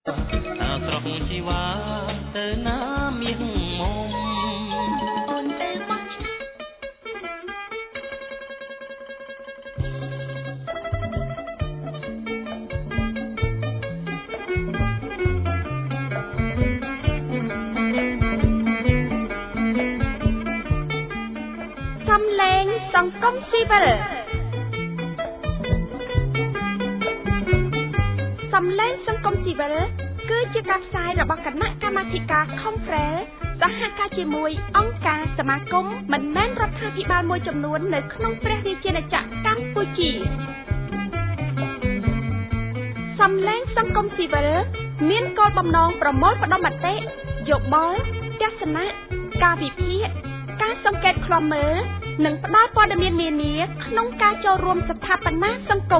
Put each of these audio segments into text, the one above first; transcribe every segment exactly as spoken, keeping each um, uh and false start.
សំឡេងសង្គមស៊ីវិលគឺជាការផ្សាយរបស់គណៈកម្មាធិការ Conference សហការជាមួយអង្គការសមាគមមិនមែនរដ្ឋាភិបាលមួយចំនួននៅក្នុងព្រះរាជាណាចក្រកម្ពុជាសំឡេងសង្គមស៊ីវិលមានគោលបំណងប្រមូលផ្ដុំមតិយោបល់ទស្សនៈការវិភាគការសង្កេតឃ្លាំមើលនិងផ្ដល់ព័ត៌មាននានាក្នុងការចូលរួមស្ថាបនាសង្គម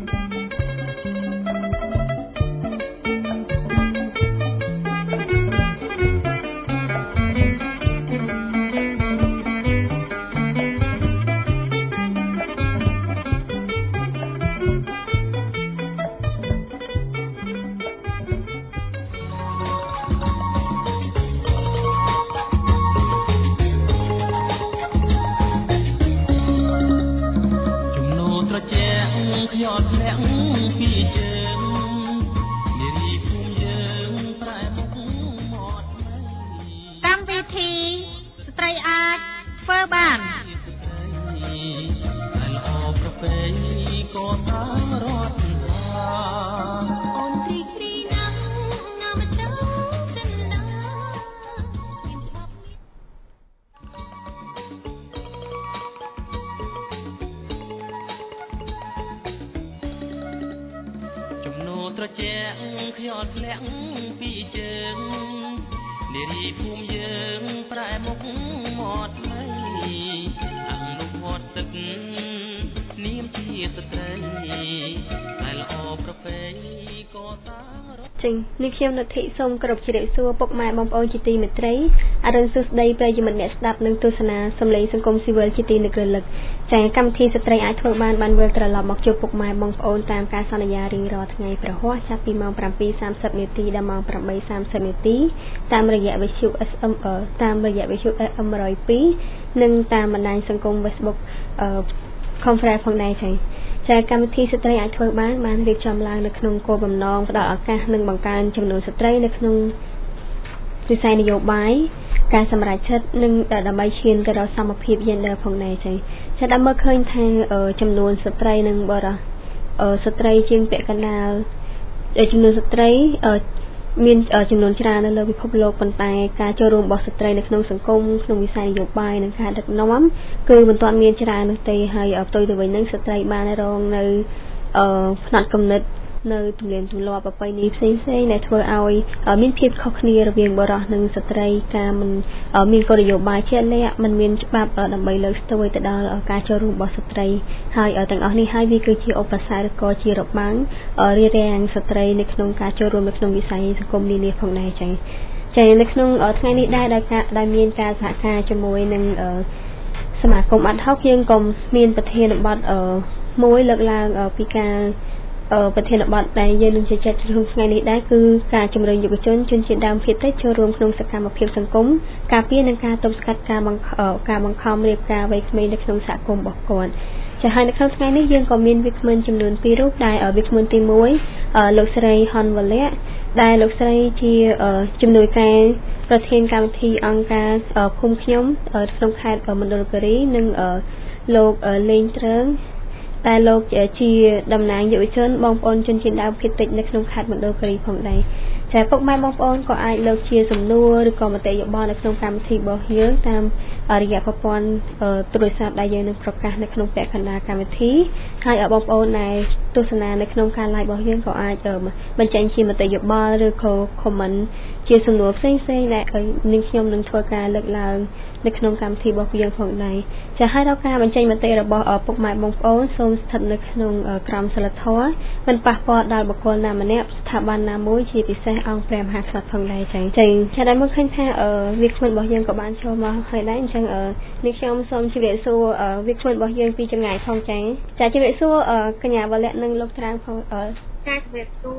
ត្រជាក់ខ្យល់ធ្លាក់ពីជើងនារីភូមិយើងប្រែមុខមាត់ថ្មីអនុវត្តទឹកនាមជាស្ត្រីតែល្អប្រពៃក៏តារត់ចេញនេះខ្ញុំនៅធីសូមគោរពជម្រាបសួរពុកម៉ែបងប្អូនជាទីមេត្រីអរុនសុស្ដីប្រិយមិត្តអ្នកស្ដាប់និងទស្សនាសំឡេងសង្គមស៊ីវិលជាទីនឹករលឹកចាកម្មវិធីស្ត្រីអាចធ្វើបានបានវិលត្រឡប់មកជួបពុកម៉ែបងប្អូនតាមការសន្យារៀងរាល់ថ្ងៃប្រហ័សចាប់ពីម៉ោង ប្រាំពីរសាមសិប នាទីដល់ម៉ោង ប្រាំបីសាមសិប នាទីតាមរយៈវិទ្យុ เอส เอ็ม តាមរយៈវិទ្យុ เอฟ เอ็ม one oh twoនិងតាមបណ្ដាញសង្គម Facebook Conference ផងដែរចាចាកម្មវិធីស្ត្រីអាចធ្វើបានបានរៀបចំឡើងនៅក្នុងគោលបំណងផ្ដល់ឱកាសនិងបង្កើនចំនួនស្ត្រីនៅក្នុងវិស័យនយោបាយការសម្រេចចិត្តនិងដើម្បីឈានទៅដល់សមភាពយេនឌ័រផងដែរចាចាដើម្បីមើលឃើញថាចំនួនស្ត្រីនិងបរិសុទ្ធស្ត្រីជាងពាក់កណ្ដាលចំនួនស្ត្រីមានចំនួនច្រើននៅលើពិភពលោកប៉ុន្តែការចូលរួមរបស់ស្ត្រីនៅក្នុងសង្គមក្នុងវិស័យនយោបាយនិងការដឹកនាំគឺមិនទាន់មានច្រើននោះទេហើយផ្ទុយទៅវិញនឹងស្ត្រីបានរងនៅផ្នត់គំនិតនៅទំនៀមទម្លាប់ប្រពៃណីផ្សេងៗដែលធ្វើឲ្យមានភាពខុសគ្នារវាងបុរសនិងស្ត្រីការមិនមានគោលនយោបាយជាក់លាក់មិនមានច្បាប់ដើម្បីលើកស្ទួយទៅដល់ការចូលរួមរបស់ស្ត្រីហើយទាំងអស់នេះហើយវាគឺជាឧបសគ្គឬក៏ជារបាំងរារាំងស្ត្រីនៅក្នុងការចូលរួមនៅក្នុងវិស័យសង្គមនានាផងដែរចឹងចា៎នៅក្នុងថ្ងៃនេះដែរដែលការដែលមានការសហការជាមួយនឹងសមាគមអាត់ហុកយើងក៏មានប្រធានបទមួយលើកឡើងពីការប្រធានបទដែលយើងនឹងជជែកក្នុងថ្ងៃនេះដែរគឺការជំរុញយុវជនជនជាតិដើមភាគតិចចូលរួមក្នុងសកម្មភាពសង្គមការពារនិងការទប់ស្កាត់ការបង្ការបង្ខំរៀបការវ័យក្មេងនៅក្នុងសហគមន៍របស់គាត់ចា៎ហើយនៅក្នុងថ្ងៃនេះយើងក៏មានវាគ្មិនចំនួនពីររូបដែលវាគ្មិនទីមួយលោកស្រីហុនវលៈដែលលោកស្រីជាជំនួយការប្រធានកម្មវិធីអង្គការភូមិខ្ញុំក្នុងខេត្តមណ្ឌលគិរីនិងលោកលេងត្រឹងតែលោកជាតំណាងយុវជនបងប្អូនជនជាតិដើមភាគតិចនៅក្នុងខេត្តមណ្ឌលគិរីផងដែរចា៎ពុកម៉ែបងប្អូនក៏អាចលើកជាសំណួរឬក៏មតិយោបល់នៅក្នុងកម្មវិធីរបស់យើងតាមរយៈប្រព័ន្ធទូរស័ព្ទដែលយើងនឹងប្រកាសនៅក្នុងពាក្យកណ្ដាលកម្មវិធីហើយបងប្អូនដែលទស្សនានៅក្នុងការ live របស់យើងក៏អាចបញ្ចេញជាមតិយោបល់ឬក៏ comment ជាសំណួរផ្សេងៗដែលនឹងខ្ញុំនឹងធ្វើការលើកឡើងនៅក្នុងកម្មវិធីរបស់យើងផងដែរចា៎ហើយដល់ការបញ្ចេញមតិរបស់ពុកម៉ែបងប្អូនសូមស្ថិតនៅក្នុងក្រមសីលធម៌មិនប៉ះពាល់ដល់បុគ្គលណាម្នាក់ស្ថាប័នណាមួយជាពិសេសអង្គព្រះមហាក្សត្រផងដែរចា៎ចា៎ចា៎ដែលមកឃើញថាវាគ្មិនរបស់យើងក៏បានចូលមកហើយដែរអញ្ចឹងនេះខ្ញុំសូមជម្រាបសួរវាគ្មិនរបស់យើងពីចម្ងាយផងចា៎ចា៎ជម្រាបសួរកញ្ញាវលៈនិងលោកត្រាំងផងការជម្រាបសួរច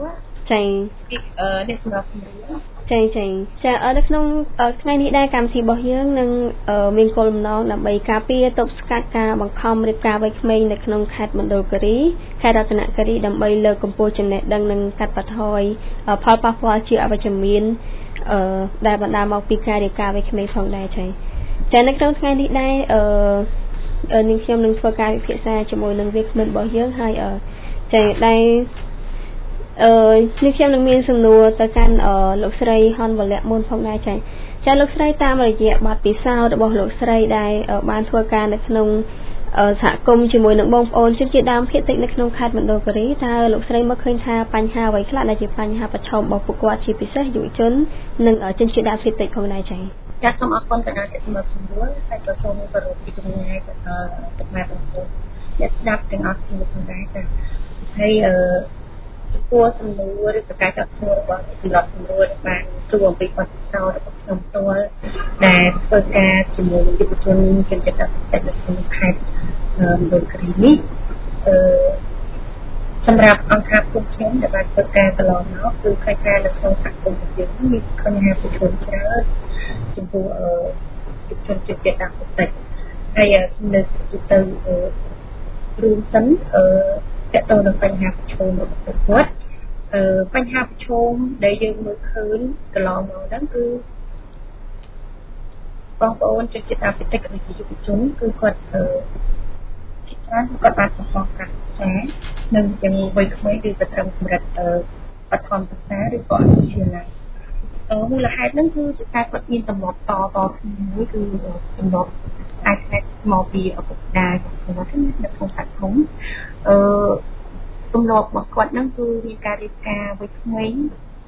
ចាអឺនេះសម្រាប់ចាចាចាអឺនៅក្នុងថ្ងៃនេះដែរកម្មវិធីរបស់យើងនឹងមានគោលបំណងដើម្បីការពារទប់ស្កាត់ការបង្ខំរៀបការវ័យក្មេងនៅក្នុងខេត្តមណ្ឌលគិរីខេត្តរតនគិរីដើម្បីលើកកម្ពស់ចំណេះដឹងនិងកាត់បន្ថយផលប៉ះពាល់ជាអវិជ្ជមានអឺដែលបណ្ដាលមកពីការរៀបការវ័យក្មេងផងដែរចាចានៅក្នុងថ្ងៃនេះដែរអឺនាងខ្ញុំនឹងធ្វើការពិភាក្សាជាមួយនឹងវាគ្មិនរបស់យើងហើយអឺចាដែរអឺនេះខ្ញុំនឹងមានសំណួរទៅកាន់លោកស្រីហនវលៈមុនផងដែរចា៎ចា៎លោកស្រីតាមរយៈបទពិសោធន៍របស់លោកស្រីដែលបានធ្វើការនៅក្នុងសហគមន៍ជាមួយនឹងបងប្អូនជនជាតិដើមភាគតិចនៅក្នុងខេត្តមណ្ឌលគិរីតើលោកស្រីមើលឃើញថាបញ្ហាអ្វីខ្លះដែលជាបញ្ហាប្រឈមរបស់ពួកគាត់ជាពិសេសយុវជននិងជនជាតិដើមភាគតិចផងដែរចា៎ចា៎សូមអរគុណទៅដល់អ្នកសម្របសម្រួលហើយក៏សូមគោរពពីជំនាញទៅដល់ទឹកម៉ែបងប្អូនអ្នកស្ដាប់ទាំងអស់គ្នាផងដែរចា៎ហើយអឺគួរសំណួរឬប្រកាសចាត់ឈ្មោះរបស់សម្រាប់សម្រួលបានជួបអំពីបទពិសោធន៍របស់ខ្ញុំផ្ទាល់ដែលធ្វើការជាមួយយុវជនជនជាតិដើមភាគតិចនៅក្នុងខេត្តមណ្ឌលគិរីនេះអឺសម្រាប់អង្គការពួកខ្ញុំដែលបានធ្វើការកន្លងមកគឺឃើញថានៅក្នុងសហគមន៍យើងមានបញ្ហាប្រឈមច្រើនចំពោះអឺយុវជនជនជាតិដើមភាគតិចហើយនៅទៅរួមសិនអឺតើតើនឹងបញ្ហាប្រឈមរបស់ពួកគាត់អឺបញ្ហាប្រឈមដែលយើងមើលឃើញកន្លងមកហ្នឹងគឺបងប្អូនជនជាតិដើមភាគតិចនិងយុវជនគឺគាត់អឺជាច្រើនគាត់បានប្រកបការសិក្សានិងទាំងវ័យក្មេងឬក៏ត្រឹមកម្រិតអឺបឋមសិក្សាឬក៏អនុវិទ្យាល័យអឺមូលហេតុហ្នឹងគឺជាការគាត់មានទំនាប់តតគ្នាមួយគឺទំនាប់អាចអាចមកពីឪពុកម្ដាយរបស់គាត់នៅក្នុងសហគមន៍អឺទម្លាប់របស់គាត់ហ្នឹងគឺមានការរៀបការវ័យក្មេង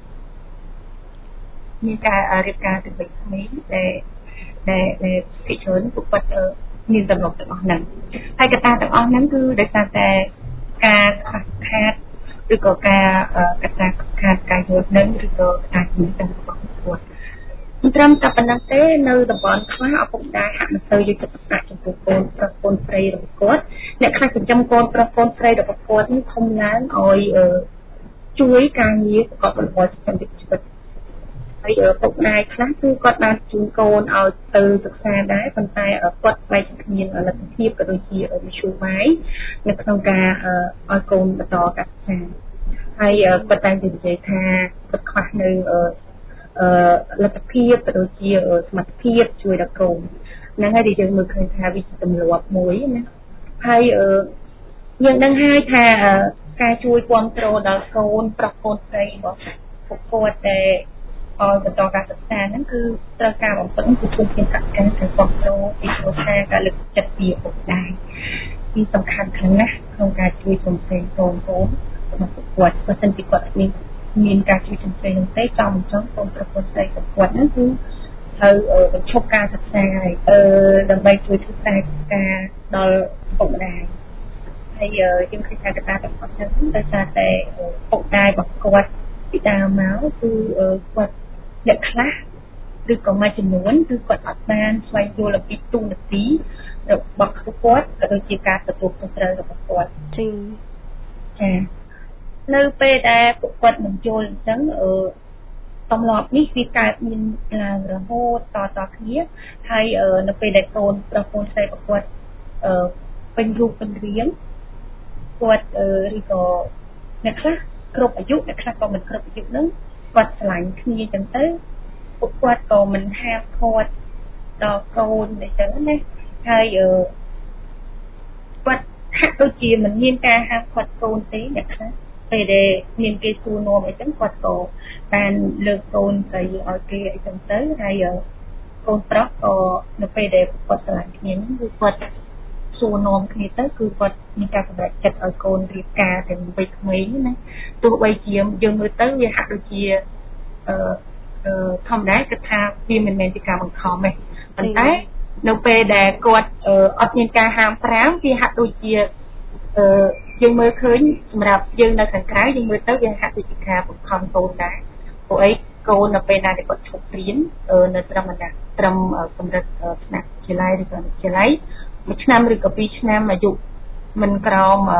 មានការរៀបការទៅវ័យក្មេងដែលដែលដែលគេច្រើនពួកគាត់មានទម្លាប់ទាំងអស់ហ្នឹងហើយកត្តាទាំងអស់ហ្នឹងគឺដោយសារតែការខ្វះខាតឬក៏ការកត្តាខ្វះខាតការយល់ដឹងឬក៏ការជំនាញរបស់គាត់មិនត្រឹមតែប៉ុណ្ណឹងទេនៅតំបន់ខ្លះឪពុកម្ដាយហាក់មិនសូវយកចិត្តទុកដាក់ចំពោះកូនប្រុសកូនស្រីរបស់គាត់អ្នកខ្លះចិញ្ចឹមកូនប្រុសកូនស្រីរបស់គាត់នេះធំឡើងឲ្យជួយការងារប្រកបរបរចិញ្ចឹមជីវិតហើយឪពុកម្ដាយខ្លះគឺគាត់បានជូនកូនឲ្យទៅសិក្សាដែរប៉ុន្តែគាត់បែរជាគ្មានលទ្ធភាពក៏ដូចជាមធ្យោបាយនៅក្នុងការឲ្យកូនបន្តការសិក្សាហើយគាត់តែងតែនិយាយថាគាត់ខ្វះនៅអឺលទ្ធភាពក៏ដូចជាសមត្ថភាពជួយដល់កូនហ្នឹងហើយដែលយើងមើលឃើញថាវាជាទម្លាប់មួយណាហើយអឺយើងដឹងហើយថាការជួយគ្រប់គ្រងដល់កូនប្រុសកូនស្រីរបស់ពួកគាត់តែឲ្យបន្តការសិក្សាហ្នឹងគឺត្រូវការបំពេញគឺជួយជាសកម្មការគ្រប់គ្រងពីគ្រួសារការលើកចិត្តពីឪពុកម្ដាយទីសំខាន់ខ្លាំងណាស់ក្នុងការជួយជំរុញកូនកូនរបស់ពួកគាត់បើមិនពីគាត់មានមានការជួយជំរុញនឹងទេចំចំកូនប្រុសកូនស្រីរបស់គាត់ហ្នឹងគឺត្រូវបញ្ឈប់ការសិក្សាហើយអឺដើម្បីជួយសិក្សាការដល់ឪពុកម្ដាយហើយយើងឃើញថាកត្តាទាំងអស់ហ្នឹងដោយសារតែឪពុកម្ដាយរបស់គាត់ពីដើមមកគឺគាត់អ្នកខ្លះឬក៏មួយចំនួនគឺគាត់អត់បានស្វែងយល់អំពីទូនាទីរបស់គាត់ក៏ដូចជាការទទួលខុសត្រូវរបស់គាត់ចា៎ចា៎នៅពេលដែលពួកគាត់មិនយល់អញ្ចឹងអឺទម្លាប់នេះវាកើតមានឡើងរហូតតតគ្នាហើយនៅពេលដែលកូនប្រុសកូនស្រីរបស់គាត់អឺពេញរូបពេញរាងគាត់អឺឬក៏អ្នកខ្លះគ្រប់អាយុអ្នកខ្លះក៏មិនគ្រប់អាយុហ្នឹងគាត់ឆ្លាញ់គ្នាអញ្ចឹងទៅពួកគាត់ក៏មិនហាមឃាត់ដល់កូនអញ្ចឹងណាហើយអឺគាត់ហាក់ដូចជាមិនមានការហាមឃាត់កូនទេអ្នកខ្លះពេលដែលមានគេសួរនាំអីចឹងគាត់ក៏បានលើកកូនស្រីឲ្យគេអីចឹងទៅហើយកូនប្រុសក៏នៅពេលដែលគាត់ឆ្លាញ់គ្នាហ្នឹងគឺគាត់សួរនាំគ្នាទៅគឺគាត់មានការសម្រេចចិត្តឲ្យកូនរៀបការទាំងវ័យក្មេងណាទោះបីជាយើងមើលទៅវាហាក់ដូចជាអឺធម្មតាគឺថាវាមិនមែនជាការបង្ខំទេប៉ុន្តែនៅពេលដែលគាត់អត់មានការហាមប្រាមវាហាក់ដូចជាអឺយើងមើលឃើញសម្រាប់យើងនៅខាងក្រៅយើងមើលទៅវាហាក់ដូចជាការបង្ខំកូនដែរព្រោះអីកូននៅពេលណាដែលគាត់ឈប់រៀននៅត្រឹមណាត្រឹមកម្រិតថ្នាក់វិទ្យាល័យឬក៏វិទ្យាល័យមួយឆ្នាំឬក៏ពីរឆ្នាំអាយុមិនក្រោម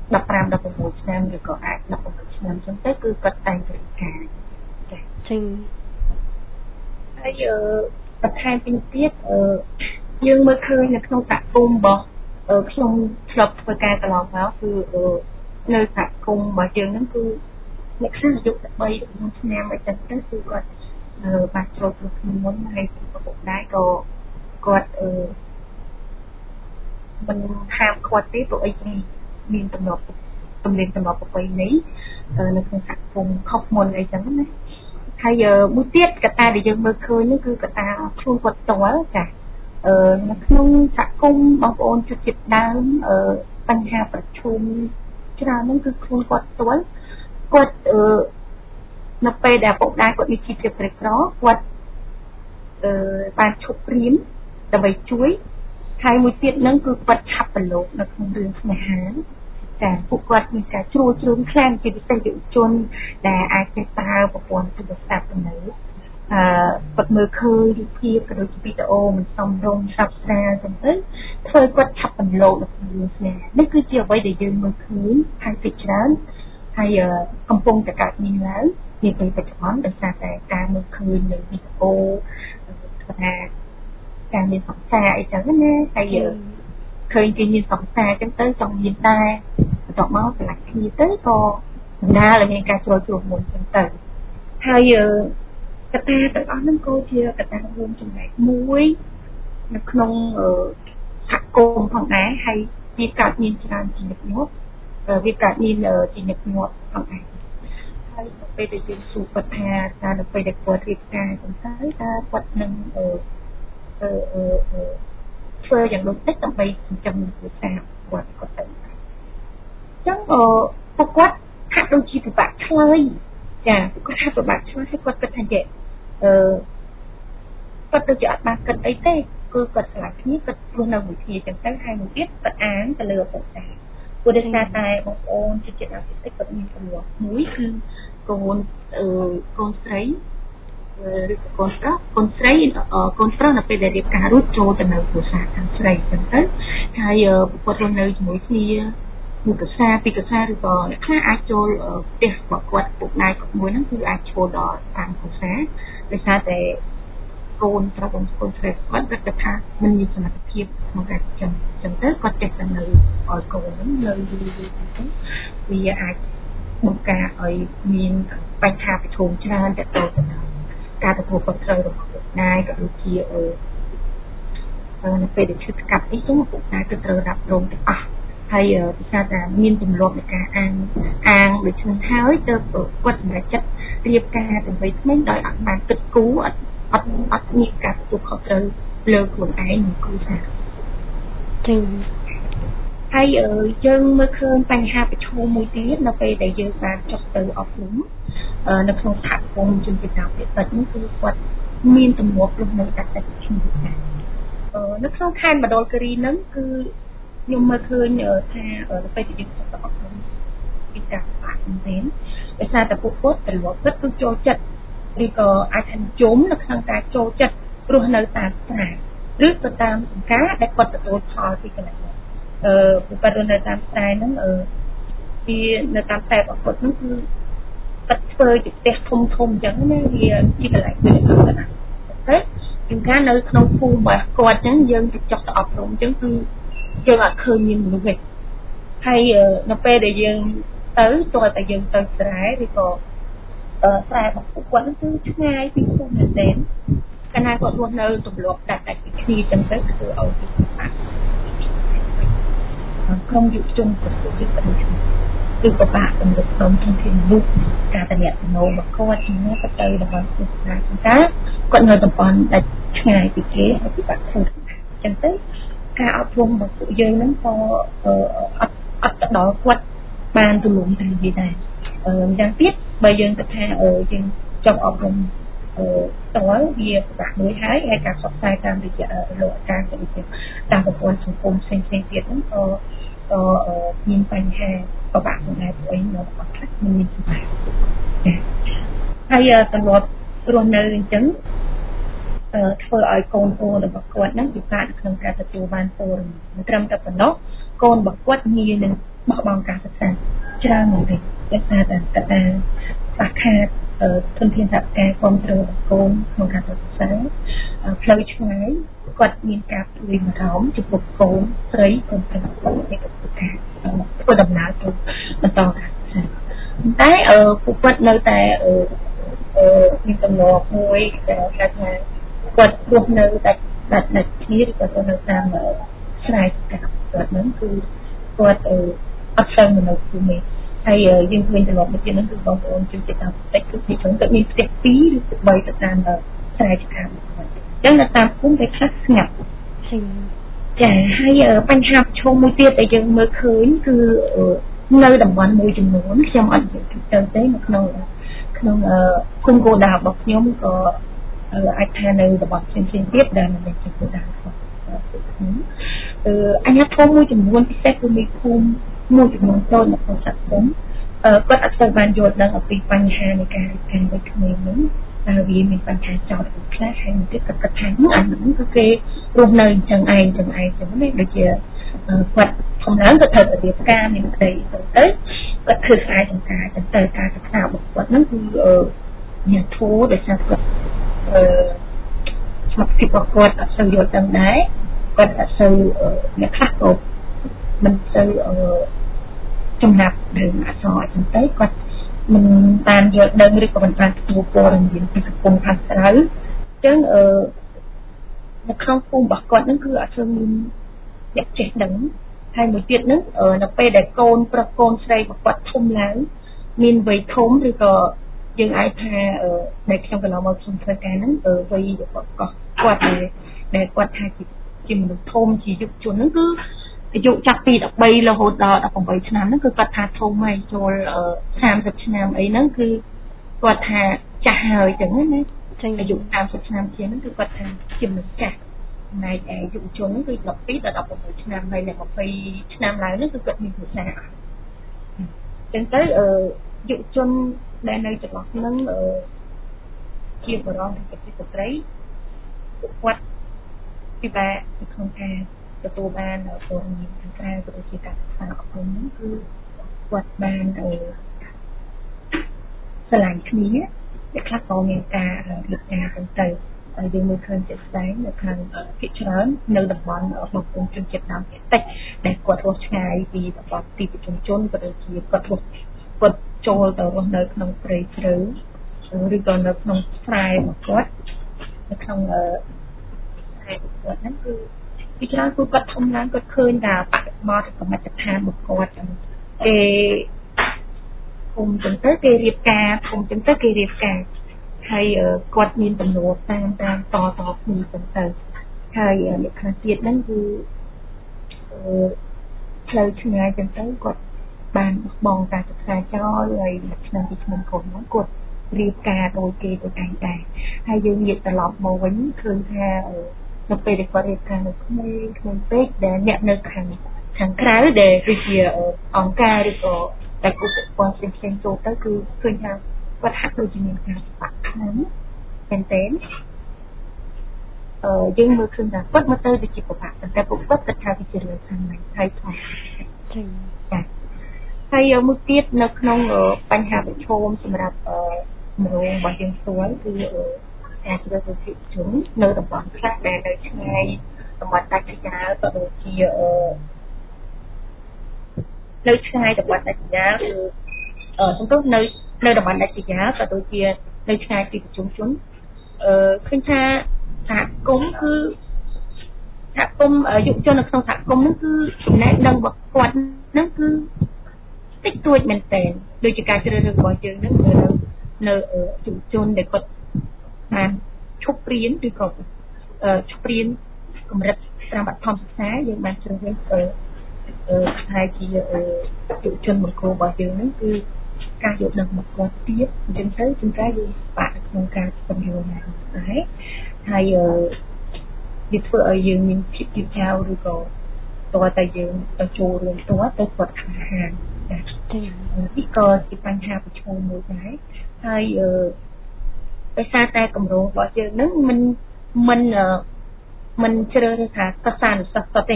đập ram đập mộtឆ្នាំឬក៏អាចđập mộtឆ្នាំចឹងទៅគឺគាត់តែងតែការចាចឹងហើយបន្ថែមពីនេះទៀតអឺយើងមើលឃើញនៅក្នុងសហគមន៍របស់ខ្ញុំធ្លាប់ធ្វើការកន្លងមកគឺនៅសហគមន៍របស់យើងហ្នឹងគឺអ្នកខ្លះអាយុ13 14ឆ្នាំអីចឹងទៅគឺគាត់បានចូលព្រឹកមុនហើយឪពុកម្ដាយក៏គាត់អឺមិនហាមគាត់ទេព្រោះអីគេមានទំនាប់ទំនៀមទម្លាប់ប្រពៃណីនៅក្នុងសហគមន៍ខុសមុនអីចឹងណាហើយមួយទៀតកត្តាដែលយើងមើលឃើញនេះគឺកត្តាខ្លួនគាត់ផ្ទាល់ចាអឺនៅក្នុងសហគមន៍បងប្អូនជនជាតិដើមអឺបញ្ហាប្រឈមច្រើនហ្នឹងគឺខ្លួនគាត់ផ្ទាល់គាត់អឺនៅពេលដែលឪពុកម្ដាយគាត់មានជីវភាពក្រីក្រគាត់អឺបានឈប់ព្រាមដើម្បីជួយហើយមួយទៀតហ្នឹងគឺគាត់ឆាប់ប្រឡូកនៅក្នុងរឿងស្នេហាតែពួកគាត់មានការជ្រួលជ្រួងខ្លាំងជាពិសេសយុវជនដែលអាចទៅប្រើប្រព័ន្ធទូរស័ព្ទទំនើបអឺគាត់មើលឃើញរូបភាពក៏ដូចជាវីដេអូមិនសមរម្យស្រាប់ស្រាលចឹងទៅធ្វើគាត់ឆាប់ប្រឡូកនៅក្នុងរឿងស្នេហានេះគឺជាអ្វីដែលយើងមើលឃើញហើយពីច្រើនហើយកំពុងតែកើតមានឡើងនាពេលបច្ចុប្បន្នដោយសារតែការមើលឃើញនៅវីដេអូថាការមានសង្សារអីចឹងណាហើយឃើញគេមានសង្សារចឹងទៅចង់មានដែរបន្ទាប់មកឆ្លាក់គ្នាទៅក៏បណ្ដាលឲ្យមានការជ្រុលជ្រួសមុនចឹងទៅហើយកត្តាទាំងអស់ហ្នឹងក៏ជាកត្តារួមចំណែកមួយនៅក្នុងសហគមន៍ផងដែរហើយវាកើតមានច្រើនជាញឹកញាប់វាកើតមានជាញឹកញាប់ផងដែរហើយពេលដែលយើងសួរគាត់ថាតើនៅពេលដែលគាត់រៀបការចឹងទៅតើគាត់នឹងអឺអឺអឺធ្វើយ៉ាងដូចនេះដើម្បីចិញ្ចឹមគ្រួសារគាត់គាត់ទៅអញ្ចឹងអឺពួកគាត់ហាក់ដូចជាពិបាកឆ្លើយចាគាត់ហាក់ពិបាកឆ្លើយហើយគាត់គិតថាចេះអឺគាត់ទៅជាអត់បានគិតអីទេគឺគាត់ឆ្លាតគ្នាគាត់ព្រោះនៅមួយគ្នាចឹងទៅហើយមួយទៀតគាត់អានទៅលើឪពុកម្ដាយព្រោះដោយសារតែបងប្អូនជិតចិត្តអភិសិទ្ធគាត់មានព្រោះមួយគឺកូនអឺកូនស្រីឬកូនប្រុសកូនស្រីកូនប្រុសនៅពេលដែលរៀបការរួចចូលទៅនៅគ្រួសារខាងស្រីចឹងទៅហើយគាត់រស់នៅជាមួយគ្នាមួយគ្រួសារពីរគ្រួសារឬក៏អ្នកខ្លះអាចចូលផ្ទះរបស់គាត់ពុកម្ដាយគាត់មួយហ្នឹងគឺអាចចូលដល់តាមគ្រួសារដោយសារតែកូនប្រុសកូនស្រីគាត់គិតថាមិនមានសមត្ថភាពក្នុងការចិញ្ចឹមចឹងទៅគាត់ចេះតែនៅឲ្យកូនហ្នឹងនៅយូរយូរទៅវាអាចបង្ការឲ្យមានបញ្ហាប្រឈមច្រើនទៅទៅការទទួលខុសត្រូវរបស់ពុកម្ដាយក៏ដូចជាអឺនៅពេលដែលឈឺស្កាត់នេះចឹងពុកម្ដាយក៏ត្រូវរ៉ាប់រងទាំងអស់ហើយពិសេសថាមានទម្លាប់នៃការអាងអាងដូចនេះហើយទៅគាត់សម្រេចចិត្តរៀបការដើម្បីថ្មីដោយអត់បានគិតគូរអត់អត់អត់មានការទទួលខុសត្រូវលើខ្លួនឯងនិងគ្រួសារចឹងហើយយើងមើលឃើញបញ្ហាប្រឈមមួយទៀតនៅពេលដែលយើងបានចុះទៅអប់រំនៅក្នុងសហគមន៍ជនជាតិដើមភាគតិចនេះគឺគាត់មានទំនាប់រស់នៅតែតែឈ្មោះដែរនៅក្នុងខេត្តមណ្ឌលគិរីហ្នឹងគឺខ្ញុំមើលឃើញថានៅពេលដែលយើងចុះទៅអប់រំពីការបាក់មែនទេដោយសារតែពួកគាត់ត្រឡប់គាត់គឺចូលចិត្តឬក៏អាចអញ្ជុំនៅក្នុងការចូលចិត្តរស់នៅតាមស្រែឬទៅតាមបង្ការដែលគាត់ទទួលផលពីកន្លែងនោះអឺគាត់រស់នៅតាមស្រែហ្នឹងអឺពីនៅតាមតែរបស់គាត់ហ្នឹងគឺគាត់ធ្វើជាផ្ទះធំធំអញ្ចឹងណាវាជាកន្លែងមួយគាត់ណាតែជាការនៅក្នុងភូមិរបស់គាត់អញ្ចឹងយើងទៅចុះទៅអប់រំអញ្ចឹងគឺយើងអត់ឃើញមានមនុស្សទេហើយនៅពេលដែលយើងទៅតើតែយើងទៅស្រែឬក៏អឺស្រែរបស់ពួកគាត់គឺឆ្ងាយពីភូមិមែនទេកាលណាគាត់រស់នៅទម្លាប់ដាច់ដាច់ពីគ្នាអញ្ចឹងទៅគឺឲ្យពីបាក់ក្រុមយុវជនក៏ពួកគេទៅគឺពិបាកសម្រាប់ក្រុមធនធានមនុស្សការតំណែងរបស់គាត់ជាងទៅទៅរបស់គ្រួសារតែគាត់នៅតំបន់ដាច់ឆ្ងាយពីគេហើយពិបាកធ្វើអញ្ចឹងទៅការអប់រំរបស់ពួកយើងហ្នឹងក៏អត់អត់ទៅដល់គាត់បានទូលំទៅនិយាយដែរអឺយ៉ាងទៀតបើយើងគិតថាយើងចង់អប់រំអឺតើវាពិបាកមួយហើយហើយការផ្សព្វផ្សាយតាមរយៈលោកអាចារ្យទៅជាតាមប្រព័ន្ធសង្គមផ្សេងៗទៀតហ្នឹងក៏ក៏មានបញ្ហាពិបាកផងដែរព្រោះនៅអត់ខ្លះមានពិបាកហើយទម្លាប់រស់នៅអញ្ចឹងអឺធ្វើឲ្យកូនប្អូនរបស់គាត់ហ្នឹងពិបាកក្នុងការទទួលបានព័ត៌មានត្រឹមតែប៉ុណ្ណោះកូនរបស់គាត់ងាយនឹងបោះបង់ការសិក្សាច្រើនមែនទេដោយសារតែកត្តាខ្វះខាតធនធានសហការគ្រប់គ្រងកូនក្នុងការសិក្សាផ្លូវឆ្ងាយគាត់មានការព្រួយបារម្ភចំពោះកូនស្រីកូនប្រុសនៃការធ្វើដំណើរទៅបន្តការសិក្សាតែពួកគាត់នៅតែមានទំនាស់មួយដែលគេថាគាត់រស់នៅតែដាច់ដាច់គ្នាឬក៏នៅតាមស្រែចម្ការគាត់ហ្នឹងគឺគាត់អត់សូវនៅភូមិហើយយើងឃើញត្រឡប់មកទៀតហ្នឹងគឺបងប្អូនជនជាតិដើមភាគតិចគឺពីច្រើនគាត់មានផ្ទះពីរឬបីទៅតាមស្រែចម្ការគាត់អញ្ចឹងនៅតាមភូមិគេខ្លះស្ងាត់ចាហើយបញ្ហាប្រឈមមួយទៀតដែលយើងមើលឃើញគឺនៅតំបន់មួយចំនួនខ្ញុំអត់និយាយទៅទេនៅក្នុងក្នុងភូមិគោលដៅរបស់ខ្ញុំក៏អាចថានៅតំបន់ផ្សេងៗទៀតដែលមិនមែនជាគោលដៅរបស់ខ្ញុំអឺអញ្ញាធមមួយចំនួនពិសេសគឺមានភូមិមួយចំនួនតូចនៅក្នុងសហគមន៍គាត់អត់សូវបានយល់ដឹងអំពីបញ្ហានៃការរៀបការវ័យក្មេងនេះតើវាមានបញ្ហាចោតឬខ្លះហើយមួយទៀតគាត់គិតថាអាហ្នឹងគឺគេរស់នៅអញ្ចឹងឯងអញ្ចឹងឯងអញ្ចឹងនេះដូចជាគាត់ធំឡើងគាត់ត្រូវទៅរៀបការមានប្តីទៅទៅគាត់ធ្វើខ្សែចំការទៅទៅការសិក្សារបស់គាត់ហ្នឹងគឺញាធូរដែលថាគាត់អឺស្មារតីរបស់គាត់អត់សូវយល់ដឹងដែរគាត់អត់សូវអ្នកខ្លះក៏មិនសូវចំណាប់រឿងអក្សរអញ្ចឹងទៅគាត់មិនបានយល់ដឹងឬក៏មិនបានទទួលព័ត៌មានពីសង្គមខាងក្រៅអញ្ចឹងអឺនៅក្នុងភូមិរបស់គាត់ហ្នឹងគឺអត់សូវមានអ្នកចេះដឹងហើយមួយទៀតហ្នឹងនៅពេលដែលកូនប្រុសកូនស្រីរបស់គាត់ធំឡើងមានវ័យធំឬក៏យើងអាចថាដែលខ្ញុំកន្លងមកខ្ញុំធ្វើការហ្នឹងវ័យរបស់គាត់ដែលគាត់ថាជាមនុស្សធំជាយុវជនហ្នឹងគឺអាយុចាប់ពីដប់បីរហូតដល់ដប់ប្រាំបីឆ្នាំហ្នឹងគឺគាត់ថាធំហើយចូលសាមសិបឆ្នាំអីហ្នឹងគឺគាត់ថាចាស់ហើយចឹងណាអាយុសាមសិបឆ្នាំជាងហ្នឹងគឺគាត់ថាជាមនុស្សចាស់ណែឯយុវជនហ្នឹងគឺដប់ពីរដល់ដប់ប្រាំបីឆ្នាំហើយនៅម្ភៃឆ្នាំឡើងហ្នឹងគឺគាត់មានគ្រួសារចឹងទៅយុវជនដែលនៅចន្លោះហ្នឹងជាបរិបទនៃជាស្ត្រីគាត់ពិបាកក្នុងការទទួលបានព័ត៌មានខាងក្រៅទៅជាការសិក្សាអប់រំហ្នឹងគឺគាត់បានឆ្លងគ្នាអ្នកខ្លះក៏មានការរៀបការទៅទៅហើយយើងមើលឃើញជាក់ស្ដែងនៅខាងភាគច្រើននៅតំបន់បងប្អូនជនជាតិដើមភាគតិចដែលគាត់រស់ឆ្ងាយពីតំបន់ទីប្រជុំជនក៏ដូចជាគាត់រស់គាត់ចូលទៅរស់នៅក្នុងព្រៃជ្រៅឬក៏នៅក្នុងស្រែរបស់គាត់នៅក្នុងស្រែរបស់គាត់ហ្នឹងគឺពីច្រើនគឺគាត់ធំឡើងគាត់ឃើញថាបរិបទសមត្ថដ្ឋានរបស់គាត់គេធំចឹងទៅគេរៀបការធំចឹងទៅគេរៀបការហើយគាត់មានទំនួលតាមតាមតតគ្នាចឹងទៅហើយអ្នកខ្លះទៀតហ្នឹងគឺផ្លូវឆ្ងាយចឹងទៅគាត់បានបងការសិក្សាចោលហើយឆ្នាំពីឆ្នាំកូនហ្នឹងគាត់រៀបការដោយគេទៅតែដែរហើយយើងនិយាយត្រឡប់មកវិញឃើញថានៅពេលដែលគាត់រៀបការនៅក្មេងក្មេងពេកដែលអ្នកនៅខាងខាងក្រៅដែលគឺជាអង្គការឬក៏តែគូប្រព័ន្ធផ្សេងៗចូលទៅគឺឃើញថាគាត់ហាក់ដូចជាមានការបាក់ខ្លាំងមែនទែនអឺយើងមើលឃើញថាគាត់មកទៅវាជាពិបាកតែពួកគាត់គិតថាវាជារឿងខាងណាហើយធំចា៎ហើយមួយទៀតនៅក្នុងបញ្ហាប្រឈមសម្រាប់មរងរបស់យើងស្រួលគឺការជ្រើសរើសទីជុំនៅតំបន់ខ្លះដែលនៅឆ្ងាយតំបន់ដាច់ស្រយាលក៏ដូចជានៅឆ្ងាយតំបន់ដាច់ស្រយាលគឺអឺសំទោសនៅនៅតំបន់ដាច់ស្រយាលក៏ដូចជានៅឆ្ងាយពីប្រជុំជនអឺឃើញថាសហគមន៍គឺសហគមន៍យុវជននៅក្នុងសហគមន៍ហ្នឹងគឺចំណេះដឹងរបស់គាត់ហ្នឹងគឺតិចតួចមែនទែនដូចជាការជ្រើសរើសរបស់យើងហ្នឹងនៅនៅយុវជនដែលគាត់បានឈប់រៀនឬក៏ឈប់រៀនកម្រិតត្រឹមបឋមសិក្សាយើងបានជ្រើសរើសអឺហើយជាយុវជនមង្គលរបស់យើងហ្នឹងគឺការយល់ដឹងរបស់គាត់ទៀតអញ្ចឹងទៅជួនកាលយើងបាក់ក្នុងការពន្យល់ណាស់ដែរហើយវាធ្វើឲ្យយើងមានភាពយឺតយ៉ាវឬក៏តើតែយើងទៅចូលរួមតើទៅគាត់ខ្វះខាតចា៎នេះក៏ជាបញ្ហាប្រឈមមួយដែរហើយអឺដោយសារតែកម្រងរបស់យើងហ្នឹងមិនមិនមិនជ្រើសរើសថាសិស្សានុសិស្សទេ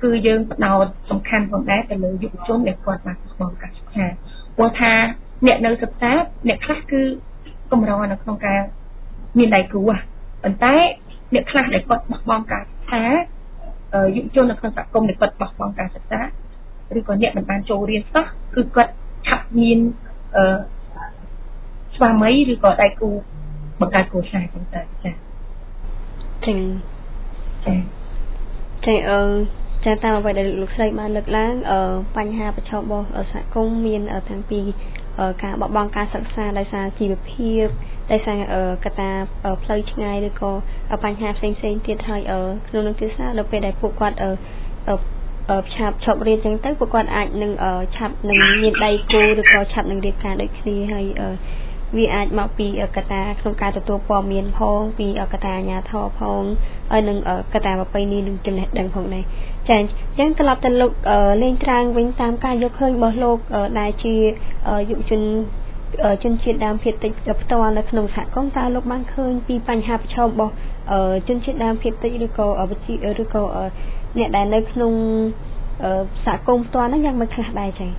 គឺយើងផ្ដោតសំខាន់ផងដែរទៅលើយុវជនដែលគាត់បានបោះការសិក្សាព្រោះថាអ្នកនៅសិក្សាអ្នកខ្លះគឺកម្រនៅក្នុងការមានដៃគូប៉ុន្តែអ្នកខ្លះដែលគាត់បោះបង់ការសិក្សាយុវជននៅក្នុងសហគមន៍ដែលគាត់បោះបង់ការសិក្សាឬក៏អ្នកមិនបានចូលរៀនសោះគឺគាត់ឆាប់មានអឺស្វាមីឬក៏ដៃគូបង្កើតគ្រួសារចឹងទៅចា៎ចា៎ចា៎ចា៎អឺចាតាមអ្វីដែលលោកស្រីបានលើកឡើងអឺបញ្ហាប្រឈមរបស់សហគមន៍មានតាំងពីការបោះបង់ការសិក្សាដោយសារជីវភាពដោយសារកត្តាផ្លូវឆ្ងាយឬក៏បញ្ហាផ្សេងផ្សេងទៀតហើយក្នុងនោះទៀតសារដល់ពេលដែលពួកគាត់ឆាប់ឈប់រៀនចឹងទៅពួកគាត់អាចនឹងឆាប់នឹងមានដៃគូឬក៏ឆាប់នឹងរៀបការដូចគ្នាហើយវាអាចមកពីកត្តាក្នុងការទទួលព័ត៌មានផងពីកត្តាអាជ្ញាធរផងហើយនឹងកត្តាប្រពៃណីនិងចំណេះដឹងផងដែរចា៎អញ្ចឹងត្រឡប់ទៅលោកលេងត្រាងវិញតាមការយកឃើញរបស់លោកដែលជាយុវជនជនជាតិដើមភាគតិចផ្ទាល់នៅក្នុងសហគមន៍តើលោកបានឃើញពីបញ្ហាប្រឈមរបស់ជនជាតិដើមភាគតិចឬក៏វិជាឬក៏អ្នកដែលនៅក្នុងសហគមន៍ផ្ទាល់ហ្នឹងយ៉ាងមិនខ្លះដែរចា៎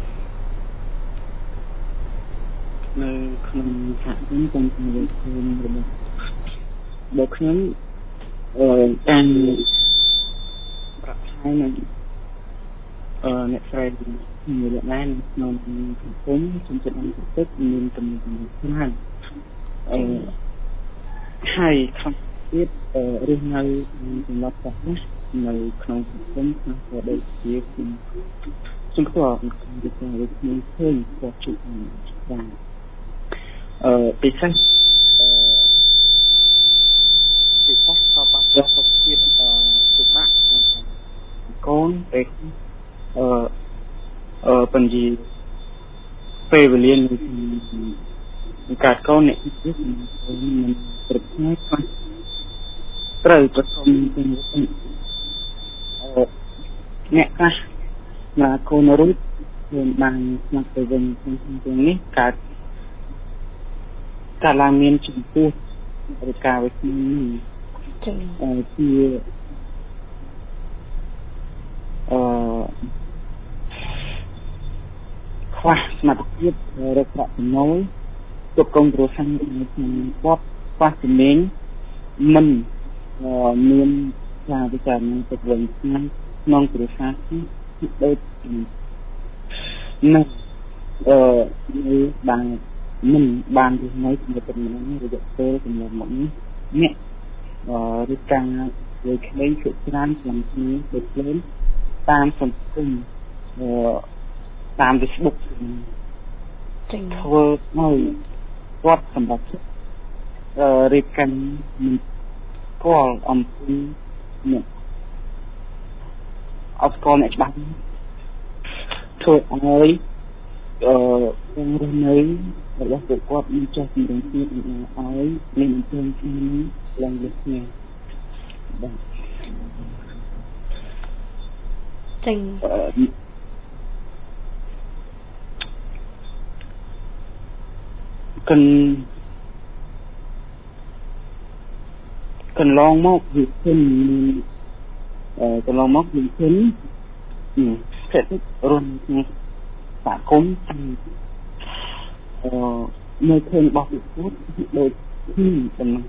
នៅក្នុងសហគមន៍ខ្ញុំនិយាយឃើញរបស់របស់ខ្ញុំអឺតាមប្រកបហើយនឹងអឺអ្នកស្រីមានលក្ខណៈក្នុងសង្គមជំនឿអង្គទឹកមានទំនួលច្រើនអឺហើយក្នុងទៀតរស់នៅសម្រាប់ចាស់ណានៅក្នុងសង្គមខ្លះក៏ដូចជាខ្ញុំខ្ញុំក៏មានវិការដូចគ្នាឃើញក៏ជួបបានអឺពិសេសអឺពិសេសក៏បានយកសុខភាពអឺពិបាកក្នុងការកូនពេលអឺអឺបញ្ជីពេលវេលានៃការកូនអ្នកទៀតមិនប្រកបខ្លះត្រូវប្រឈមនឹងអឺអ្នកខ្លះណាកូនរូបមានបានស្នាប់ទៅវិញក្នុងទាំងនេះកើតកាលឡើងមានចំពោះឬការវិធីនេះអឺជាអឺខ្វះសមត្ថភាពរកប្រាក់ចំណូលគ្រប់គ្រងគ្រួសារក្នុងគាត់ខ្វះជំនាញមិនមានការវិចារណាទៅវិញក្នុងគ្រួសារដូចនោះអឺបានមិនបានរស់នៅជាមួយប៉ុណ្ណឹងរយៈពេលចំនួនមកនេះអ្នកអឺឬការលើក្មេងគឺច្រើនឆ្នាំនេះដូចខ្លួនតាមសង្គមអឺតាម Facebook ចឹងធ្វើឲ្យគាត់សម្រាប់អឺរៀបការមិនស្គាល់អំពីអ្នកអត់ស្គាល់អ្នកច្បាស់ធ្វើឲ្យអឺក្នុងរស់នៅរបស់ពួកគាត់មានចេះពីរំទៀតឲ្យមានអញ្ជើញគ្នាឡើងលើគ្នាបាទចឹងកន្កន្លងមកវាឃើញអឺកន្លងមកវាឃើញភេទរុនសហគមន៍អឺនៅឃើញរបស់ពួកគាត់ដូចគ្នាប៉ុណ្ណឹង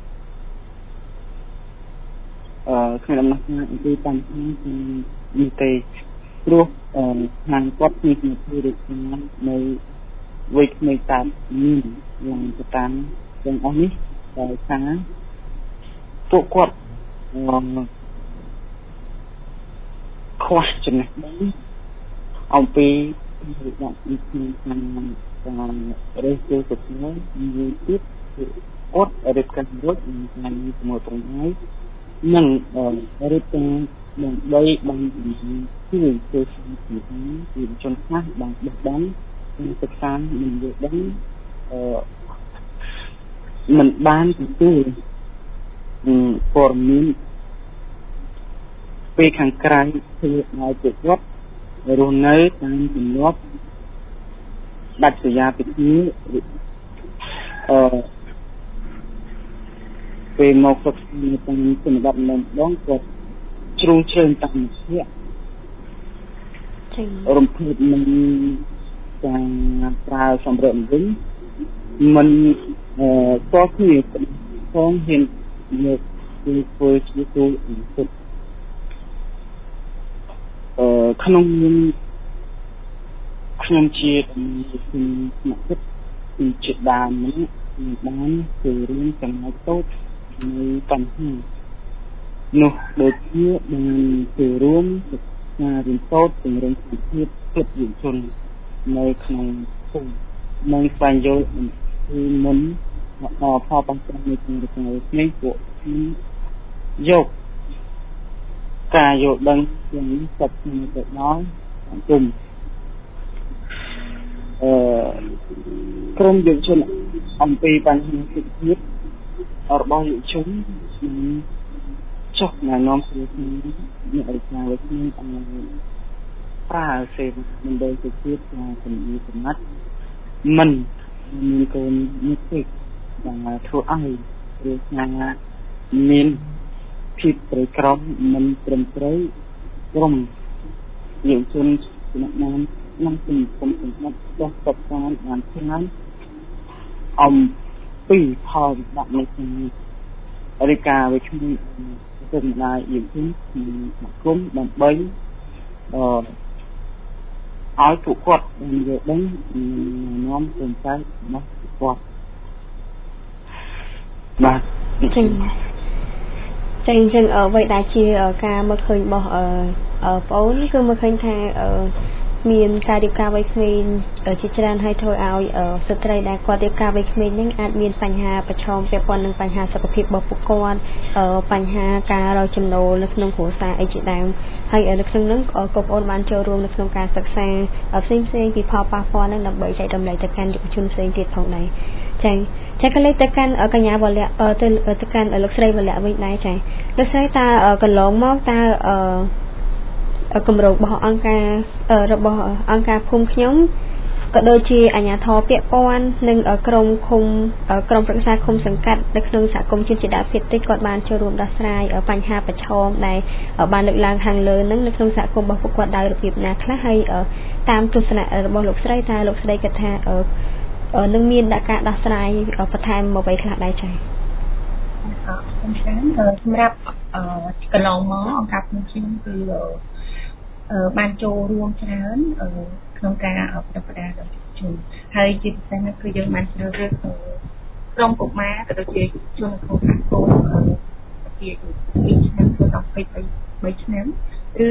អឺខ្ញុំដំណោះស្រាយអំពីបញ្ហានេះទេព្រោះអឺខាងគាត់មានជំនឿដូចថានៅវ័យក្មេងតាមមានយ៉ាងទៅតាមទាំងអស់នេះដោយសារពួកគាត់ខ្វះចំណេះដឹងអំពីរបស់នេះក្នុងតាមរេសទៅទៅមួយទៀតគាត់រៀបការរួចនឹងជាមួយប្រងហើយនឹងរៀបការដើម្បីបានជួយទៅពីជនខ្លះបានបោះបង់សិក្សាមិនយល់ដឹងអឺមិនបានទទួលព័ត៌មានពេលខាងក្រៅធ្វើឲ្យពួកគាត់រស់នៅតាមទម្លាប់ដាច់ស្រយាលពីគ្នាអឺពេលមកសិក្សានៅតាមជនបទម្ដងគាត់ជ្រុងជ្រែងតាមភៈរំភើបនឹងការប្រើសម្រាប់វិញមិនអឺតោះគ្នាផងហ៊ានយកគឺធ្វើជាទូទៅអឺក្នុងខ្ញុំជាជំនាញចិត្តពីជាដើមនេះបានទៅរៀនចំណុចតូចនៃបញ្ហានោះដូចជាបានទៅរួមសិក្សារៀនសូត្រពង្រឹងសមត្ថភាពចិត្តយុវជននៅក្នុងភូមិនិងស្វែងយល់ពីមុនដល់ផលប៉ះពាល់នៃការរកនេះពួកខ្ញុំយកការយល់ដឹងទាំងនេះចាប់ពីទៅដល់សង្គមអឺក្រុមយុវជនអំពីបញ្ហាសុខភាពរបស់យុវជនចុះណែនាំគ្រូអ្នកអរិយាវិទ្យាឲ្យប្រើសេវាមណ្ឌលសុខភាពតាមជំនាញចំណាត់មិនមានកូននេះទេដែលធ្វើឲ្យគ្រូស្នាមានភាពប្រក្រមមិនត្រឹមត្រូវក្រុមយុវជនចំណាត់ណានក្នុងសង្គមសម្រាប់ដោះស្រាយបានបានច្រើនអំពីផលវិបាកនៃអរិយាវិទ្យាជំនាញយុវជនសង្គមដើម្បីអឺឲ្យពួកគាត់បានយល់ដឹងនាំទៅតែរបស់គាត់បាទចឹងចឹងចឹងអ្វីដែលជាការមើលឃើញរបស់អឺបងអូនគឺមើលឃើញថាអឺមានការរៀបការវ័យក្មេងជាច្រើនហើយធ្វើឲ្យស្ត្រីដែលគាត់រៀបការវ័យក្មេងហ្នឹងអាចមានបញ្ហាប្រឈមពាក់ព័ន្ធនឹងបញ្ហាសុខភាពរបស់ពួកគាត់បញ្ហាការរកចំណូលនៅក្នុងគ្រួសារអីជាដើមហើយនៅក្នុងហ្នឹងក៏បងប្អូនបានចូលរួមនៅក្នុងការសិក្សាផ្សេងផ្សេងពីផលប៉ះពាល់ហ្នឹងដើម្បីចែករំលែកទៅកាន់យុវជនផ្សេងទៀតផងដែរចា៎ចា៎ក៏លេខទៅកាន់កញ្ញាវលៈទៅទៅកាន់លោកស្រីវលៈវិញដែរចា៎លោកស្រីតើកន្លងមកតើអឺគម្រោងរបស់អង្គការរបស់អង្គការភូមិខ្ញុំក៏ដូចជាអាជ្ញាធរពាក់ព័ន្ធនិងក្រុមឃុំក្រុមប្រឹក្សាឃុំសង្កាត់នៅក្នុងសហគមន៍ជាតិជាដើមភាគតិចគាត់បានចូលរួមដោះស្រាយបញ្ហាប្រឈមដែលបានលើកឡើងខាងលើនឹងនៅក្នុងសហគមន៍របស់ពួកគាត់ដោយរបៀបណាខ្លះហើយតាមទស្សនៈរបស់លោកស្រីតើលោកស្រីគិតថានឹងមានដាក់ការដោះស្រាយបន្ថែមមកអ្វីខ្លះដែរចា៎អរគុណច្រើនសម្រាប់កន្លងមកអង្គការភូមិខ្ញុំគឺបានចូលរួមច្រើនក្នុងការប្រតិបត្តិដល់ជនហើយជាពិសេសនោះគឺយើងបានជ្រើសរើសក្រុមកុមារក៏ដូចជាជនក្នុងសហគមន៍ជាពីឆ្នាំដល់ពីបីឆ្នាំគឺ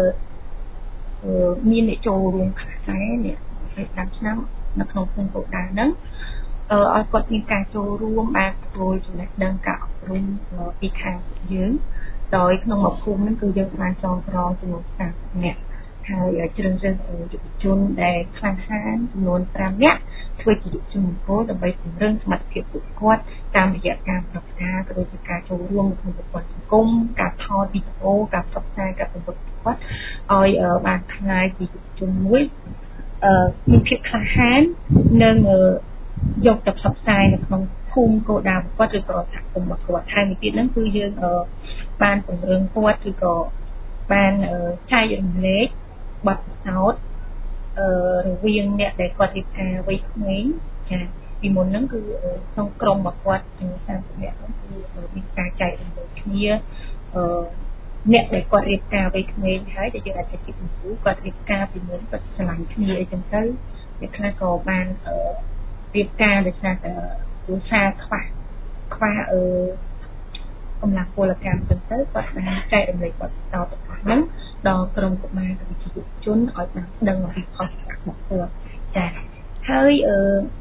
មានអ្នកចូលរួមខ្លះដែរនេះពីឆ្នាំនៅក្នុងភូមិកោដាហ្នឹងឲ្យគាត់មានការចូលរួមបានទទួលចំណេះដឹងការអប់រំពីខាងយើងដោយក្នុងមួយភូមិហ្នឹងគឺយើងបានចងក្រងចំនួនសាមសិបនាក់ហើយជ្រើសរើសយុវជនដែលខ្លាំងហានចំនួនប្រាំនាក់ធ្វើជាយុវជនគោលដើម្បីពង្រឹងសមត្ថភាពពួកគាត់តាមរយៈការប្រឹក្សាក៏ដូចជាការចូលរួមក្នុងប្រព័ន្ធសង្គមការថតវីដេអូការផ្សព្វផ្សាយការបង្ហាញគាត់ឲ្យបានខ្លាយជាយុវជនមួយមានភាពក្លាហាននិងយកទៅផ្សព្វផ្សាយនៅក្នុងភូមិគោលដៅគាត់ឬក៏សហគមន៍របស់គាត់ហើយមួយទៀតហ្នឹងគឺយើងបានពង្រឹងគាត់ឬក៏បានចែករំលែកបទពិសោធន៍រវាងអ្នកដែលគាត់រៀបការវ័យក្មេងចាពីមុនហ្នឹងគឺក្នុងក្រុមរបស់គាត់ជាសាមសិបនាក់ហ្នឹងគឺមានការចែករំលែកគ្នាអ្នកដែលគាត់រៀបការវ័យក្មេងហើយដែលយើងអាចជិះពីគ្រូគាត់រៀបការពីមុនគាត់ឆ្លាញ់គ្នាអីចឹងទៅអ្នកខ្លះក៏បានរៀបការដោយសារតែគ្រួសារខ្វះខ្វះអឺកម្លាំងពលកម្មចឹងទៅគាត់បានចែករំលែកបទពិសោធន៍របស់ហ្នឹងដល់ក្រុមកុមារក៏វិជ្ជាយុវជនឲ្យបានដឹងអំពីផលប្រយោជន៍របស់គាត់ចា៎ហើយអឺ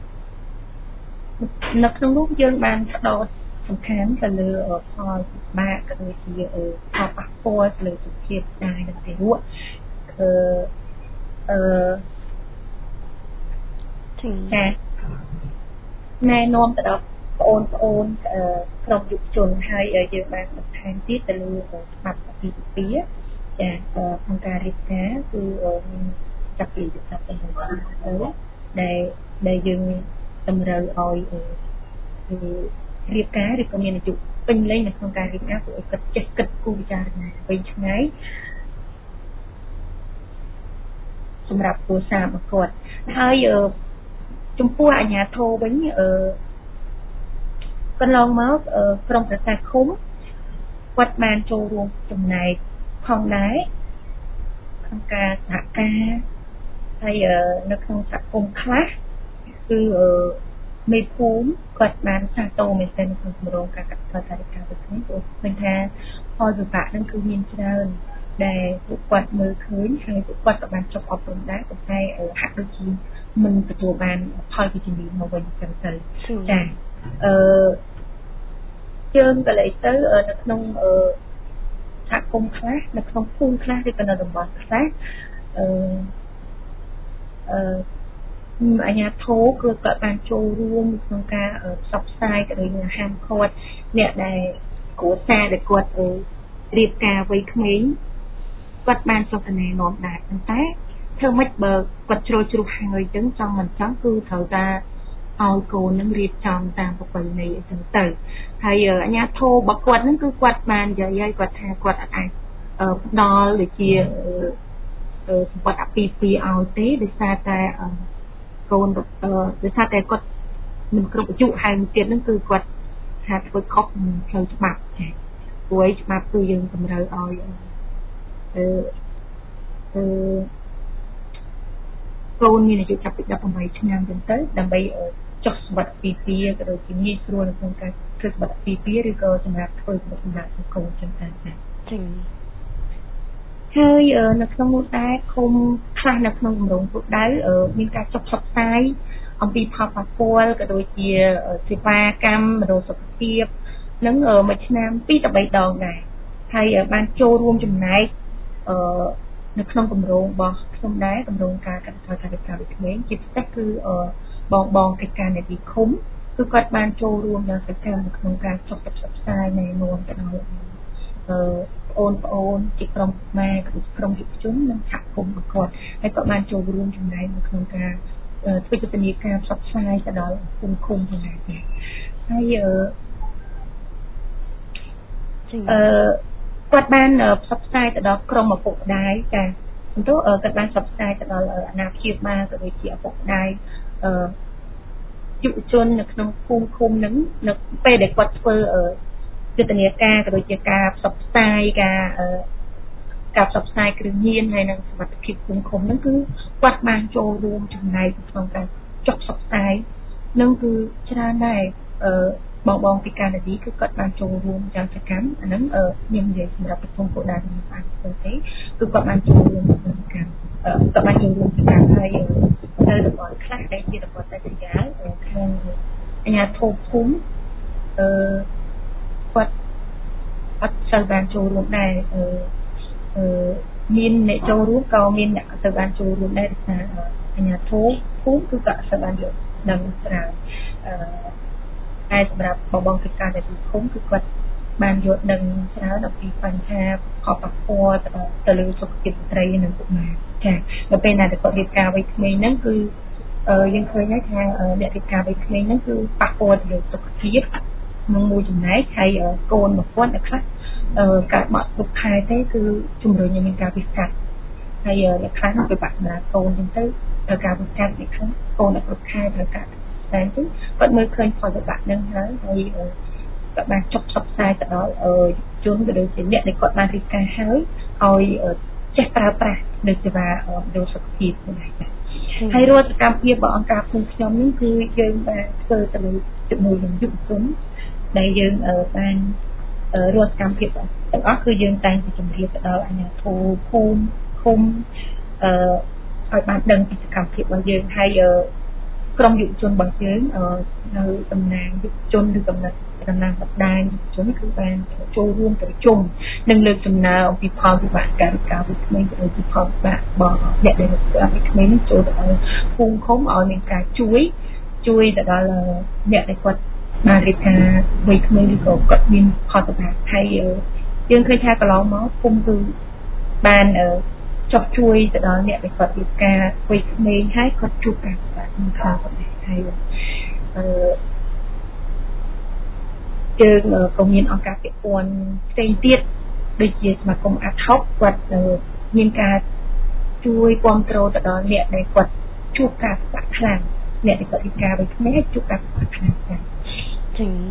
នៅក្នុងនោះយើងបានផ្ដោតសំខាន់ទៅលើផលវិបាកក៏ដូចជាផលប៉ះពាល់ទៅលើសុខភាពដែរនិងទារកអឺអឺចា៎ណែនាំទៅដល់បងប្អូនក្រុមយុវជនហើយយើងបានបន្ថែមទៀតទៅលើច្បាប់អាពាហ៍ពិពាហ៍ចាក្នុងការរៀបការគឺមានចាប់ពីយុទ្ធសាស្ត្រទាំងពីរទៅដែលដែលយើងតម្រូវឲ្យរៀបការឬក៏មានអាយុពេញលេញនៅក្នុងការរៀបការព្រោះឲ្យគិតចេះគិតគូរពិចារណាវិញឆ្ងាយសម្រាប់គ្រួសាររបស់គាត់ហើយចំពោះអាជ្ញាធរវិញអឺកន្លងមកក្រុមប្រឹក្សាឃុំគាត់បានចូលរួមចំណែកផងដែរក្នុងការសហការហើយនៅក្នុងសហគមន៍ខ្លះគឺមេភូមិគាត់បានសាទរមែនទែនក្នុងគម្រោងការកាត់បន្ថយថវិកាដូចនេះព្រោះឃើញថាផលវិបាកហ្នឹងគឺមានច្រើនដែលពួកគាត់មើលឃើញហើយពួកគាត់ក៏បានចុះអប់រំដែរប៉ុន្តែហាក់ដូចជាមិនទទួលបានផលវិជ្ជមានមកវិញចឹងទៅចាអឺយើងក៏លេចទៅនៅក្នុងសហគមន៍ខ្លះនៅក្នុងភូមិខ្លះឬក៏នៅតំបន់ខ្លះអឺអឺអាជ្ញាធរគឺក៏បានចូលរួមក្នុងការផ្សព្វផ្សាយទៅលើហាមឃាត់អ្នកដែលគ្រួសារដែលគាត់រៀបការវ័យក្មេងគាត់បានចុះទៅណែនាំដែរប៉ុន្តែធ្វើម៉េចបើគាត់ជ្រុលជ្រុះហើយអញ្ចឹងចង់មិនចង់គឺត្រូវតែឲ្យកូននឹងរៀបចំតាមប្រពៃណីអញ្ចឹងទៅហើយអាជ្ញាធររបស់គាត់ហ្នឹងគឺគាត់បាននិយាយឲ្យគាត់ថាគាត់អាចផ្ដល់ដូចជាសម្បត្តិអាពាហ៍ពិពាហ៍ឲ្យទេដោយសារតែកូនដោយសារតែគាត់មិនគ្រប់អាយុហើយទៀតហ្នឹងគឺគាត់ថាធ្វើខុសផ្លូវច្បាប់ចា៎ព្រោះច្បាប់គឺយើងតម្រូវឲ្យអឺអឺកូនមានអាយុចាប់ពីដប់ប្រាំeightឆ្នាំចឹងទៅដើម្បីចុះសម្បត្តិអាពាហ៍ពិពាហ៍ក៏ដូចជាងាយស្រួលក្នុងការធ្វើសម្បត្តិអាពាហ៍ពិពាហ៍ឬក៏សម្រាប់ធ្វើសម្បត្តិសម្រាប់កូនចឹងទៅចា៎ហើយនៅក្នុងនោះដែរឃុំខ្លះនៅក្នុងគម្រោងពុកដៅមានការចុះផ្សព្វផ្សាយអំពីផលប៉ះពាល់ក៏ដូចជាសេវាកម្មមនោសុខភាពនឹងមួយឆ្នាំtwo to threeដងដែរហើយបានចូលរួមចំណែកនៅក្នុងគម្រោងរបស់ខ្ញុំដែរគម្រោងការកាត់បន្ថយថវិកាវិក្មេងជាពិសេសគឺបងបងកិច្ចការនៃទីឃុំគឺគាត់បានចូលរួមយ៉ាងសកម្មនៅក្នុងការចុះផ្សព្វផ្សាយណែនាំទៅដល់អឺបងប្អូនជាក្រុមម៉ែក្រុមយុវជននិងសហគមន៍របស់គាត់ហើយក៏បានចូលរួមចំណែកនៅក្នុងការធ្វើយុទ្ធនាការផ្សព្វផ្សាយទៅដល់គុំឃុំផងដែរហើយអឺអឺគាត់បានផ្សព្វផ្សាយទៅដល់ក្រុមឪពុកម្ដាយចា៎បន្ទាប់គាត់បានផ្សព្វផ្សាយទៅដល់អាណាព្យាបាលក៏ដូចជាឪពុកម្ដាយអឺយុវជននៅក្នុងភូមិឃុំហ្នឹងនៅពេលដែលគាត់ធ្វើយុទ្ធនាការក៏ដូចជាការផ្សព្វផ្សាយការការផ្សព្វផ្សាយគ្រឿងញៀនហើយនិងសុខភាពភូមិឃុំហ្នឹងគឺគាត់បានចូលរួមចំណែកក្នុងការចុះផ្សព្វផ្សាយនឹងគឺច្រើនដែរអឺបងបងពីកាណាឌីគឺគាត់បានចូលរួមយ៉ាងសកម្មអាហ្នឹងខ្ញុំនិយាយសម្រាប់ប្រពន្ធពួកដែរមិនបានធ្វើទេគឺគាត់បានចូលរួមក្នុងការគាត់បានចូលរួមក្នុងការហើយនៅតំបន់ខ្លះដែលជាតំបន់ដាច់ស្រយាលក្នុងអាជ្ញាធរភូមិអឺគាត់អត់សូវបានចូលរួមដែរអឺអឺមានអ្នកចូលរួមក៏មានអ្នកទៅបានចូលរួមដែរដោយសារអាជ្ញាធរភូមិគឺក៏សូវបានយកដឹងច្រើនអឺតែសម្រាប់បងបងកិច្ចការដែលទីឃុំគឺគាត់បានយកដឹងច្រើនអំពីបញ្ហាផលប៉ះពាល់ទៅលើសុខភាពស្ត្រីនិងកុមារចា៎នៅពេលណាដែលគាត់រៀបការវ័យក្មេងហ្នឹងគឺយើងឃើញហើយថាអ្នករៀបការវ័យក្មេងហ្នឹងគឺប៉ះពាល់ទៅលើសុខភាពនឹងមួយចំណែកហើយកូនរបស់គាត់អ្នកខ្លះការបត់ទុកខែទេគឺជំរុញឲ្យមានការវិកាត់ហើយអ្នកខ្លះទៅបាក់សម្រាប់កូនចឹងទៅត្រូវការវិកាត់អ្នកខ្លះកូនអត់គ្រប់ខែត្រូវការតែអញ្ចឹងគាត់មើលឃើញផលវិបាកហ្នឹងហើយហើយគាត់បានចុះផ្សព្វផ្សាយទៅដល់ជនក៏ដូចជាអ្នកដែលគាត់បានរៀបការហើយឲ្យចេះប្រើប្រាស់នៅសេវាដូចសុខភាពហ្នឹងដែរហើយរាល់សកម្មភាពរបស់អង្គការភូមិខ្ញុំនេះគឺយើងបានធ្វើទៅលើជាមួយនឹងយុវជនដែលយើងបានរាល់សកម្មភាពទាំងអស់គឺយើងតែងតែជម្រាបទៅដល់អាជ្ញាធរភូមិឃុំអឺឲ្យបានដឹងពីសកម្មភាពរបស់យើងហើយក្រុមយុវជនរបស់យើងនៅតំណាងយុវជនឬតំណាងតំណាងបដាយុវជនគឺបានចូលរួមប្រជុំនិងលើកដំណើរអំពីផលវិបាកការការវិក្មេងទៅជាផលវិបាករបស់អ្នកដែលការវិក្មេងនេះចូលទៅដល់ភូមិឃុំឲ្យមានការជួយជួយទៅដល់អ្នកដែលគាត់បានរៀបការវ័យក្មេងឬក៏គាត់មានផលវិបាកហើយយើងឃើញថាកន្លងមកភូមិគឺបានចុះជួយទៅដល់អ្នកដែលគាត់រៀបការវ័យក្មេងហើយគាត់ជួបការពិបាកក្នុងខាងគាត់ហើយអឺយើងក៏មានអង្គការពាក់ព័ន្ធផ្សេងទៀតដូចជាសមាគមអាត់ហុកគាត់មានការជួយគ្រប់គ្រងទៅដល់អ្នកដែលគាត់ជួបការពិបាកខ្លាំងអ្នកដែលគាត់ពិការវ័យក្មេងជួបការពិបាកខ្លាំងចា៎ចា៎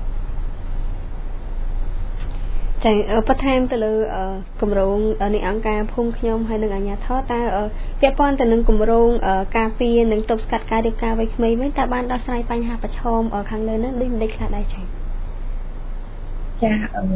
ចា៎បន្ថែមទៅលើគម្រោងនៃអង្គការភូមិខ្ញុំហើយនិងអាជ្ញាធរតើពាក់ព័ន្ធទៅនឹងគម្រោងការពារនិងទប់ស្កាត់ការរៀបការវ័យក្មេងវិញតើបានដោះស្រាយបញ្ហាប្រឈមខាងលើនោះដូចមិនដេចខ្លះដែរចា៎ចាអឺ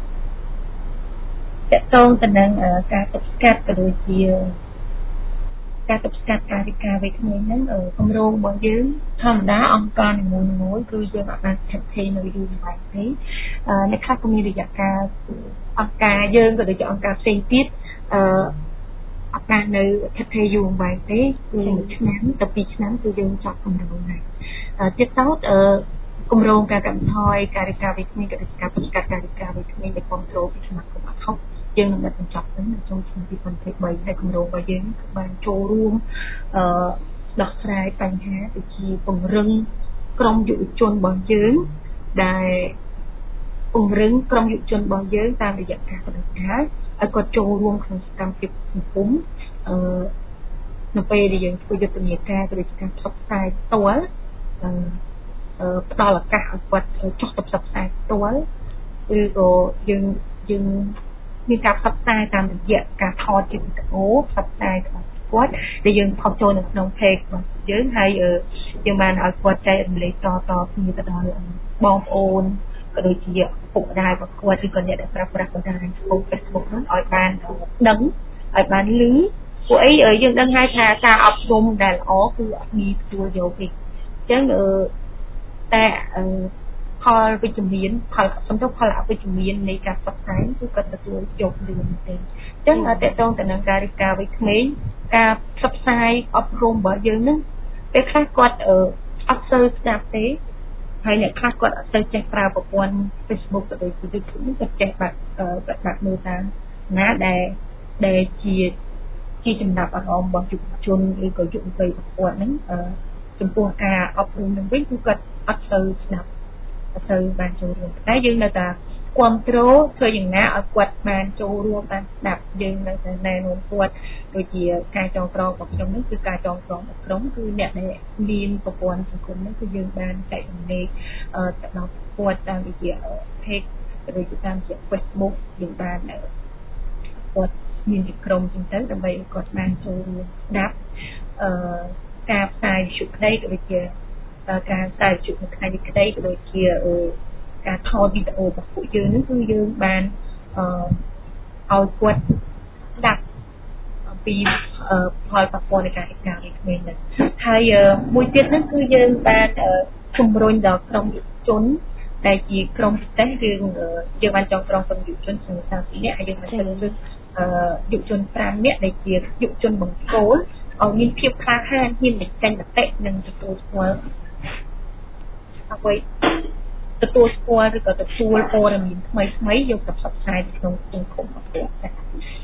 តកតងទៅនឹងការទប់ស្កាត់ក៏ដូចជាការទប់ស្កាត់ការរៀបការវ័យក្មេងហ្នឹងគម្រោងរបស់យើងធម្មតាអង្គការនីមួយៗគឺយើងអាចបានស្ថិតស្ថេរនៅយូរអង្វែងទេនៅខ្លះក៏មានរយៈកាលអង្គការយើងក៏ដូចជាអង្គការផ្សេងទៀតអឺអត់បាននៅស្ថិតស្ថេរយូរអង្វែងទេគឺមួយឆ្នាំទៅពីរឆ្នាំគឺយើងចប់គម្រោងហើយទៀតទៅអឺគម្រោងការកាត់បន្ថយការរៀបការវ័យក្មេងក៏ដូចជាការទប់ស្កាត់ការរៀបការវ័យក្មេងដែលគ្រប់គ្រងពីសមាគមអាត់ហុកយើងនឹងបញ្ចប់ទៅនៅក្នុងឆ្នាំពីរពាន់ยี่สิบสามហើយគម្រោងរបស់យើងគឺបានចូលរួមអឺដោះស្រាយបញ្ហាដូចជាពង្រឹងក្រុមយុវជនរបស់យើងដែលពង្រឹងក្រុមយុវជនរបស់យើងតាមរយៈការបដិការឲ្យគាត់ចូលរួមក្នុងសកម្មភាពសង្គមអឺនៅពេលដែលយើងធ្វើយុទ្ធនាការឬការផ្សព្វផ្សាយផ្ទាល់អឺផ្ដល់ឱកាសឲ្យគាត់ចុះទៅផ្សព្វផ្សាយផ្ទាល់ឬក៏យើងយើងមានការផ្សព្វផ្សាយតាមរយៈការថតជាវីដេអូផ្សព្វផ្សាយរបស់គាត់ដែលយើងផុសចូលនៅក្នុង page របស់យើងហើយយើងបានឲ្យគាត់ចែករំលែកតតគ្នាទៅដល់បងប្អូនក៏ដូចជាពុកម្ដាយរបស់គាត់ឬក៏អ្នកដែលប្រើប្រាស់បណ្ដាញ Facebook ហ្នឹងឲ្យបានដឹងឲ្យបានឮពួកអីយើងដឹងហើយថាការអប់រំដែលល្អគឺអត់ងាយទទួលយកទេអញ្ចឹងតែផលវិជ្ជមានផលសំដៅផលអវិជ្ជមាននៃការផ្សព្វផ្សាយគឺគាត់ទទួលយកលឿនទេអញ្ចឹងតើតើទៅនឹងការរៀបការវ័យក្មេងការផ្សព្វផ្សាយអប់រំរបស់យើងហ្នឹងពេលខ្លះគាត់អត់សូវស្ដាប់ទេហើយអ្នកខ្លះគាត់អត់សូវចេះប្រើប្រព័ន្ធ Facebook ក៏ដូចជា YouTube គាត់ចេះបាត់បាត់មើលតាមណាដែលដែលជាជាចំណាប់អារម្មណ៍របស់យុវជនឬក៏យុវវ័យរបស់គាត់ហ្នឹងចំពោះការអប់រំនឹងវិញគឺគាត់អត់សូវស្ដាប់ទៅបានចូលរួមតែយើងនៅតែគ្រប់គ្រងធ្វើយ៉ាងណាឲ្យគាត់បានចូលរួមបានស្ដាប់យើងនៅតែណែនាំគាត់ដូចជាការចងក្រងរបស់ខ្ញុំនេះគឺការចងក្រងរបស់ក្រុមគឺអ្នកដែលមានប្រព័ន្ធសង្គមនេះគឺយើងបានចែករំលែកទៅដល់គាត់តាមរយៈ page ឬក៏តាមរយៈ Facebook យើងបានគាត់មានក្រុមចឹងទៅដើម្បីឲ្យគាត់បានចូលរួមស្ដាប់អឺការផ្សាយវិទ្យុក្តីក៏ដូចជាការផ្សាយវិទ្យុនៅថ្ងៃនេះក្តីក៏ដូចជាការថតវីដេអូរបស់ពួកយើងហ្នឹងគឺយើងបានអឺឲ្យគាត់ស្ដាប់អំពីផលប៉ះពាល់នៃការរៀបការវ័យក្មេងហ្នឹងហើយមួយទៀតហ្នឹងគឺយើងបានជំរុញដល់ក្រុមយុវជនដែលជាក្រុមពិសេសយើងយើងបានចងក្រងក្រុមយុវជនជាសាធារណៈហើយយើងបានលើកយុវជនប្រាំនាក់ដែលជាយុវជនបង្គោលឲ្យមានភាពក្លាហានហ៊ានបញ្ចេញមតិនិងទទួលស្គាល់អ្វីទទួលស្គាល់ឬក៏ទទួលព័ត៌មានថ្មីថ្មីយកទៅផ្សព្វផ្សាយក្នុងសង្គមរបស់គាត់ចា៎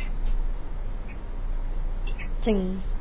ចឹង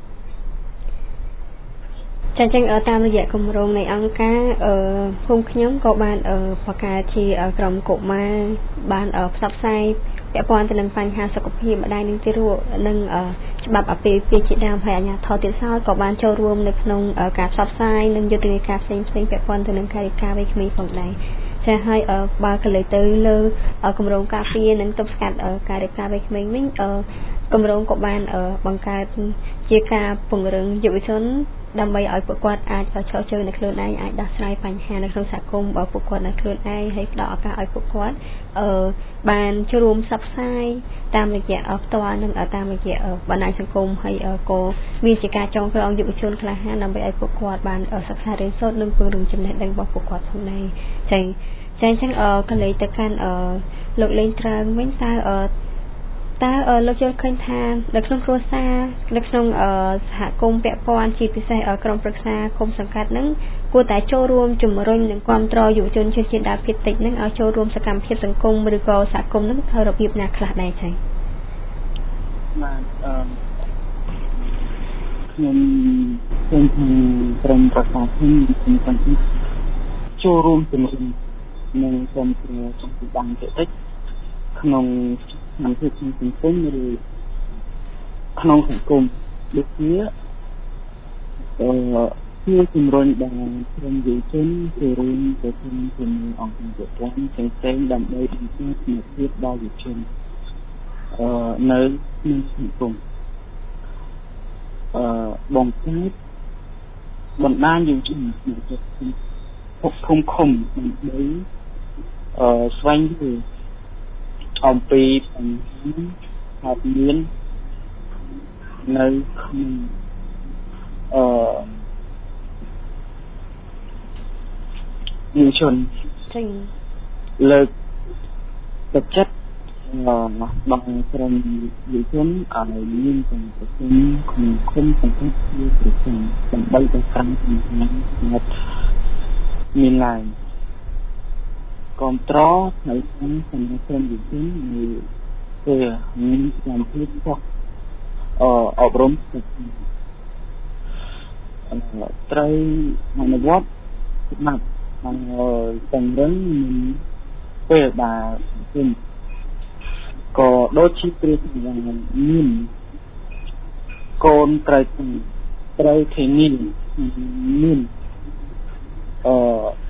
ចាចឹងតាមរយៈគម្រោងនៃអង្គការភូមិខ្ញុំក៏បានបង្កើតជាក្រុមកុមារបានផ្សព្វផ្សាយពាក់ព័ន្ធទៅនឹងបញ្ហាសុខភាពម្ដាយនិងទារកនិងច្បាប់អាពាហ៍ពិពាហ៍ជាដើមហើយអាជ្ញាធរទៀតសោតក៏បានចូលរួមនៅក្នុងការផ្សព្វផ្សាយនិងយុទ្ធនាការផ្សេងៗពាក់ព័ន្ធទៅនឹងការរៀបការវ័យក្មេងផងដែរចាហើយបើក៏លើទៅលើគម្រោងការពារនិងទប់ស្កាត់ការរៀបការវ័យក្មេងវិញគម្រោងក៏បានបង្កើតជាការពង្រឹងយុវជនដើម្បីឲ្យពួកគាត់អាចឈរជើងនៅខ្លួនឯងអាចដោះស្រាយបញ្ហានៅក្នុងសហគមន៍របស់ពួកគាត់នៅខ្លួនឯងហើយផ្ដល់ឱកាសឲ្យពួកគាត់អឺបានចូលរួមផ្សព្វផ្សាយតាមរយៈផ្ទាល់និងតាមរយៈបណ្ដាញសង្គមហើយក៏មានជាការចងក្រងយុវជនខ្លះហានដើម្បីឲ្យពួកគាត់បានសិក្សារៀនសូត្រនិងពង្រឹងចំណេះដឹងរបស់ពួកគាត់ផងដែរចឹងចឹងចឹងក៏លេខទៅកាន់លោកលេងត្រើងវិញតើតើលោកយល់ឃើញថានៅក្នុងគ្រួសារនៅក្នុងសហគមន៍ពាក់ព័ន្ធជាពិសេសក្រុមប្រឹក្សាគុំសង្កាត់ហ្នឹងគួរតែចូលរួមជំរុញនិងគាំទ្រយុវជនជនជាតិដើមភាគតិចហ្នឹងឲ្យចូលរួមសកម្មភាពសង្គមឬក៏សហគមន៍ហ្នឹងធ្វើរបៀបណាខ្លះដែរចា៎បាទអឺខ្ញុំឃើញថាក្រុមប្រឹក្សាខ្ញុំខ្ញុំគាត់ចូលរួមជំរុញនិងគាំទ្រសង្គមដើមភាគតិចក្នុងក្នុងភាពសង្គមឬក្នុងសង្គមដូចជាអឺជាជំរុញដល់ក្រុមយុវជនចូលរួមទៅក្នុងជំនួយអង្គការផ្សេងៗដើម្បីបង្កើនសមត្ថភាពដល់យុវជនអឺនៅក្នុងសង្គមអឺបង្កើតបណ្ដាញយុវជននៅក្នុងភូមិឃុំដើម្បីអឺស្វែងយល់អំពីបញ្ហាកើតមាននៅក្នុងអឺយុវជនចា៎លើកទឹកចិត្តអឺបងក្រុមយុវជនឲ្យមានការប្រជុំក្នុងគុំសង្គមជាប្រចាំដើម្បីទៅកាន់បញ្ហាស្ងាត់មានឡើងគ្រប់ត្រនៅក្នុងសង្គមយុវជននៅពេលមានការពិតចុះអឺអប់រំត្រូវអនុវត្តច្បាប់ទាំងរឹងពេលដែលជំក៏ដូចជាព្រះយ៉ាងមានកូនត្រូវត្រូវធានាមានអឺ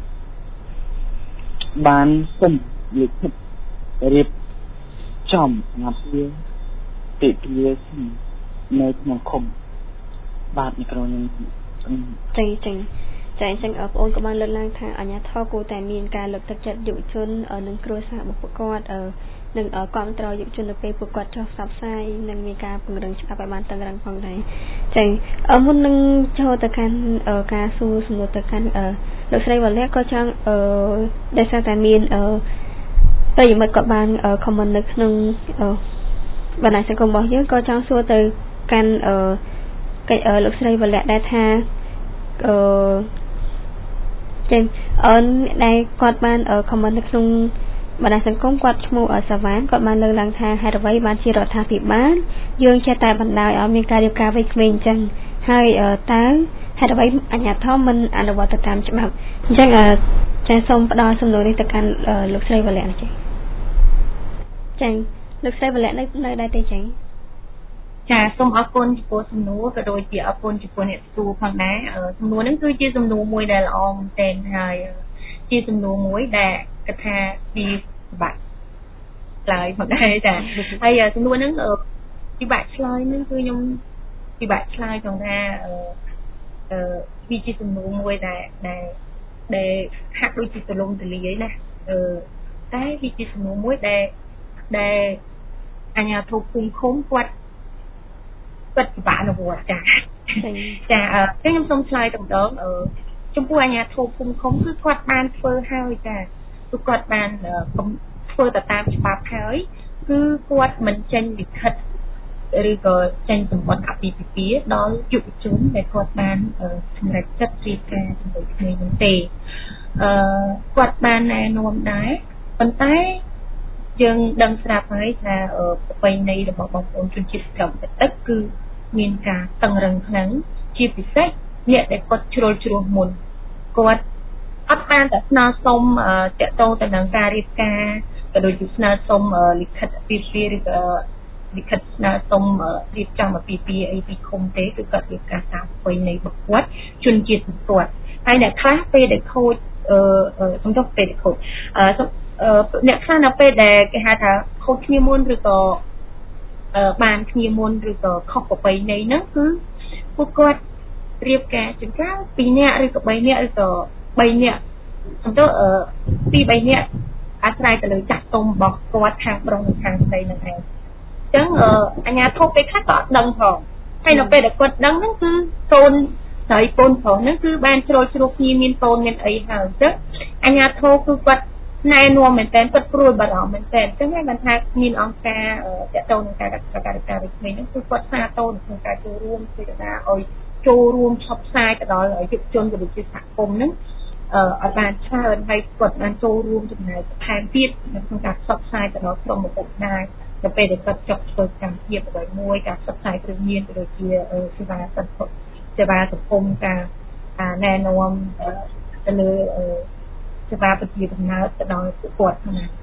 បានសុំលិខិតរៀបចំអាពាហ៍ពិពាហ៍នៅក្នុងឃុំបាទនេះក្រុមចា៎ចា៎ចា៎អញ្ចឹងបងអូនក៏បានលើកឡើងថាអាជ្ញាធរគួរតែមានការលើកទឹកចិត្តយុវជននិងគ្រួសាររបស់ពួកគាត់នឹងគ្រប់គ្រងយុវជននៅពេលពួកគាត់ចុះផ្សព្វផ្សាយនិងមានការពង្រឹងច្បាប់ឲ្យបានតឹងរ៉ឹងផងដែរចា៎មុននឹងចូលទៅកាន់ការសួរសំណួរទៅកាន់លោកស្រីវលៈក៏ចង់អឺដែលសារតែមានអឺប្រិយមិត្តគាត់បានខមមិននៅក្នុងបណ្ដាញសង្គមរបស់យើងក៏ចង់សួរទៅកាន់អឺលោកស្រីវលៈដែរថាអឺចឹងអូនដែលគាត់បានខមមិននៅក្នុងបណ្ដាញសង្គមគាត់ឈ្មោះសាវ៉ានគាត់បានលើកឡើងថាហេតុអ្វីបានជារដ្ឋាភិបាលយើងចេះតែបណ្ដោយឲ្យមានការរៀបការវ័យក្មេងអញ្ចឹងហើយតើហេតុអ្វីអាជ្ញាធរមិនអនុវត្តទៅតាមច្បាប់អញ្ចឹងចា៎សូមផ្ដល់សំណួរនេះទៅកាន់លោកស្រីវលៈនេះចា៎លោកស្រីវលៈនៅនៅដែរទេចា៎ចាសូមអរគុណចំពោះសំណួរក៏ដូចជាអរគុណចំពោះអ្នកសួរផងដែរសំណួរហ្នឹងគឺជាសំណួរមួយដែលល្អមែនទែនហើយជាសំណួរមួយដែលគាត់ថាពីបាក់ឆ្លើយផងដែរចាហើយសំណួរហ្នឹងពីបាក់ឆ្លើយហ្នឹងគឺខ្ញុំពីបាក់ឆ្លើយផងថាអឺអឺវាជាសំណួរមួយដែលដែលដែលហាក់ដូចជាទលំទលាយណាអឺតែវាជាសំណួរមួយដែលដែលអាជ្ញាធរភូមិឃុំគាត់ពិតពិបាកអនុវត្តចាចាអឺខ្ញុំសូមឆ្លើយតែម្ដងអឺចំពោះអាជ្ញាធរភូមិឃុំគឺគាត់បានធ្វើហើយចាគឺគាត់បានធ្វើទៅតាមច្បាប់ហើយគឺគាត់មិនចេញលិខិតឬក៏ចេញសម្បត្តិអភិភិពាដល់យុវជនដែលគាត់បានសម្រេចចិត្តរៀបការជាមួយគ្នានោះទេអឺគាត់បានណែនាំដែរប៉ុន្តែយើងដឹងស្រាប់ហើយថាប្រពៃណីរបស់បងប្អូនជនជាតិកម្ពុជាគឺមានការតឹងរឹងខ្លាំងជាពិសេសអ្នកដែលគាត់ជ្រុលជ្រោះមុនគាត់អត់បានតែស្នើសុំតាក់ទងទៅនឹងការរៀបការក៏ដូចជាស្នើសុំលិខិតអាពាហ៍ពិពាហ៍ឬក៏លិខិតស្នើសុំរៀបចំអាពាហ៍ពិពាហ៍អីពីឃុំទេគឺគាត់រៀបការតាមប្រពៃណីរបស់គាត់ជនជាតិគាត់ហើយអ្នកខ្លះពេលដែលខូចអឺសំដៅពេលដែលខូចអឺអ្នកខ្លះនៅពេលដែលគេហៅថាខូចគ្នាមុនឬក៏បានគ្នាមុនឬក៏ខុសប្រពៃណីហ្នឹងគឺពួកគាត់រៀបការចង្កៅពីរនាក់ឬក៏បីនាក់ឬក៏បីនាក់សំដៅអឺពីរបីនាក់អាស្រ័យទៅលើចាស់ទុំរបស់គាត់ខាងប្រុសនិងខាងស្រីហ្នឹងឯងអញ្ចឹងអញ្ញាធិបពេលខ្លះក៏អត់ដឹងផងហើយនៅពេលដែលគាត់ដឹងហ្នឹងគឺកូនស្រីកូនប្រុសហ្នឹងគឺបានជ្រុលជ្រោះគ្នាមានកូនមានអីហើយអញ្ចឹងអញ្ញាធិបគឺគាត់ណែនាំមែនតើគាត់ព្រួយបារម្ភមែនតើអញ្ចឹងហើយបានថាមានអង្គការតាក់ទងនឹងការកាត់ការការវិស្វ័យហ្នឹងគឺគាត់ស្នើទៅក្នុងការចូលរួមសេចក្ដីឲ្យចូលរួមផ្សព្វផ្សាយទៅដល់យុវជនក៏ដូចជាសហគមន៍ហ្នឹងអឺឲ្យបានច្រើនហើយគាត់បានចូលរួមចំណែកបន្ថែមទៀតក្នុងការផ្សព្វផ្សាយទៅដល់ក្រុមឪពុកម្ដាយទៅពេលដែលគាត់ចុះធ្វើកម្មវិធីអ្វីមួយការផ្សព្វផ្សាយគ្រឿងញៀនក៏ដូចជាសេវាសង្គមសេវាសង្គមការណែនាំទៅលើសេវាពជាដំណើរទៅដល់ពួកគាត់ហ្នឹង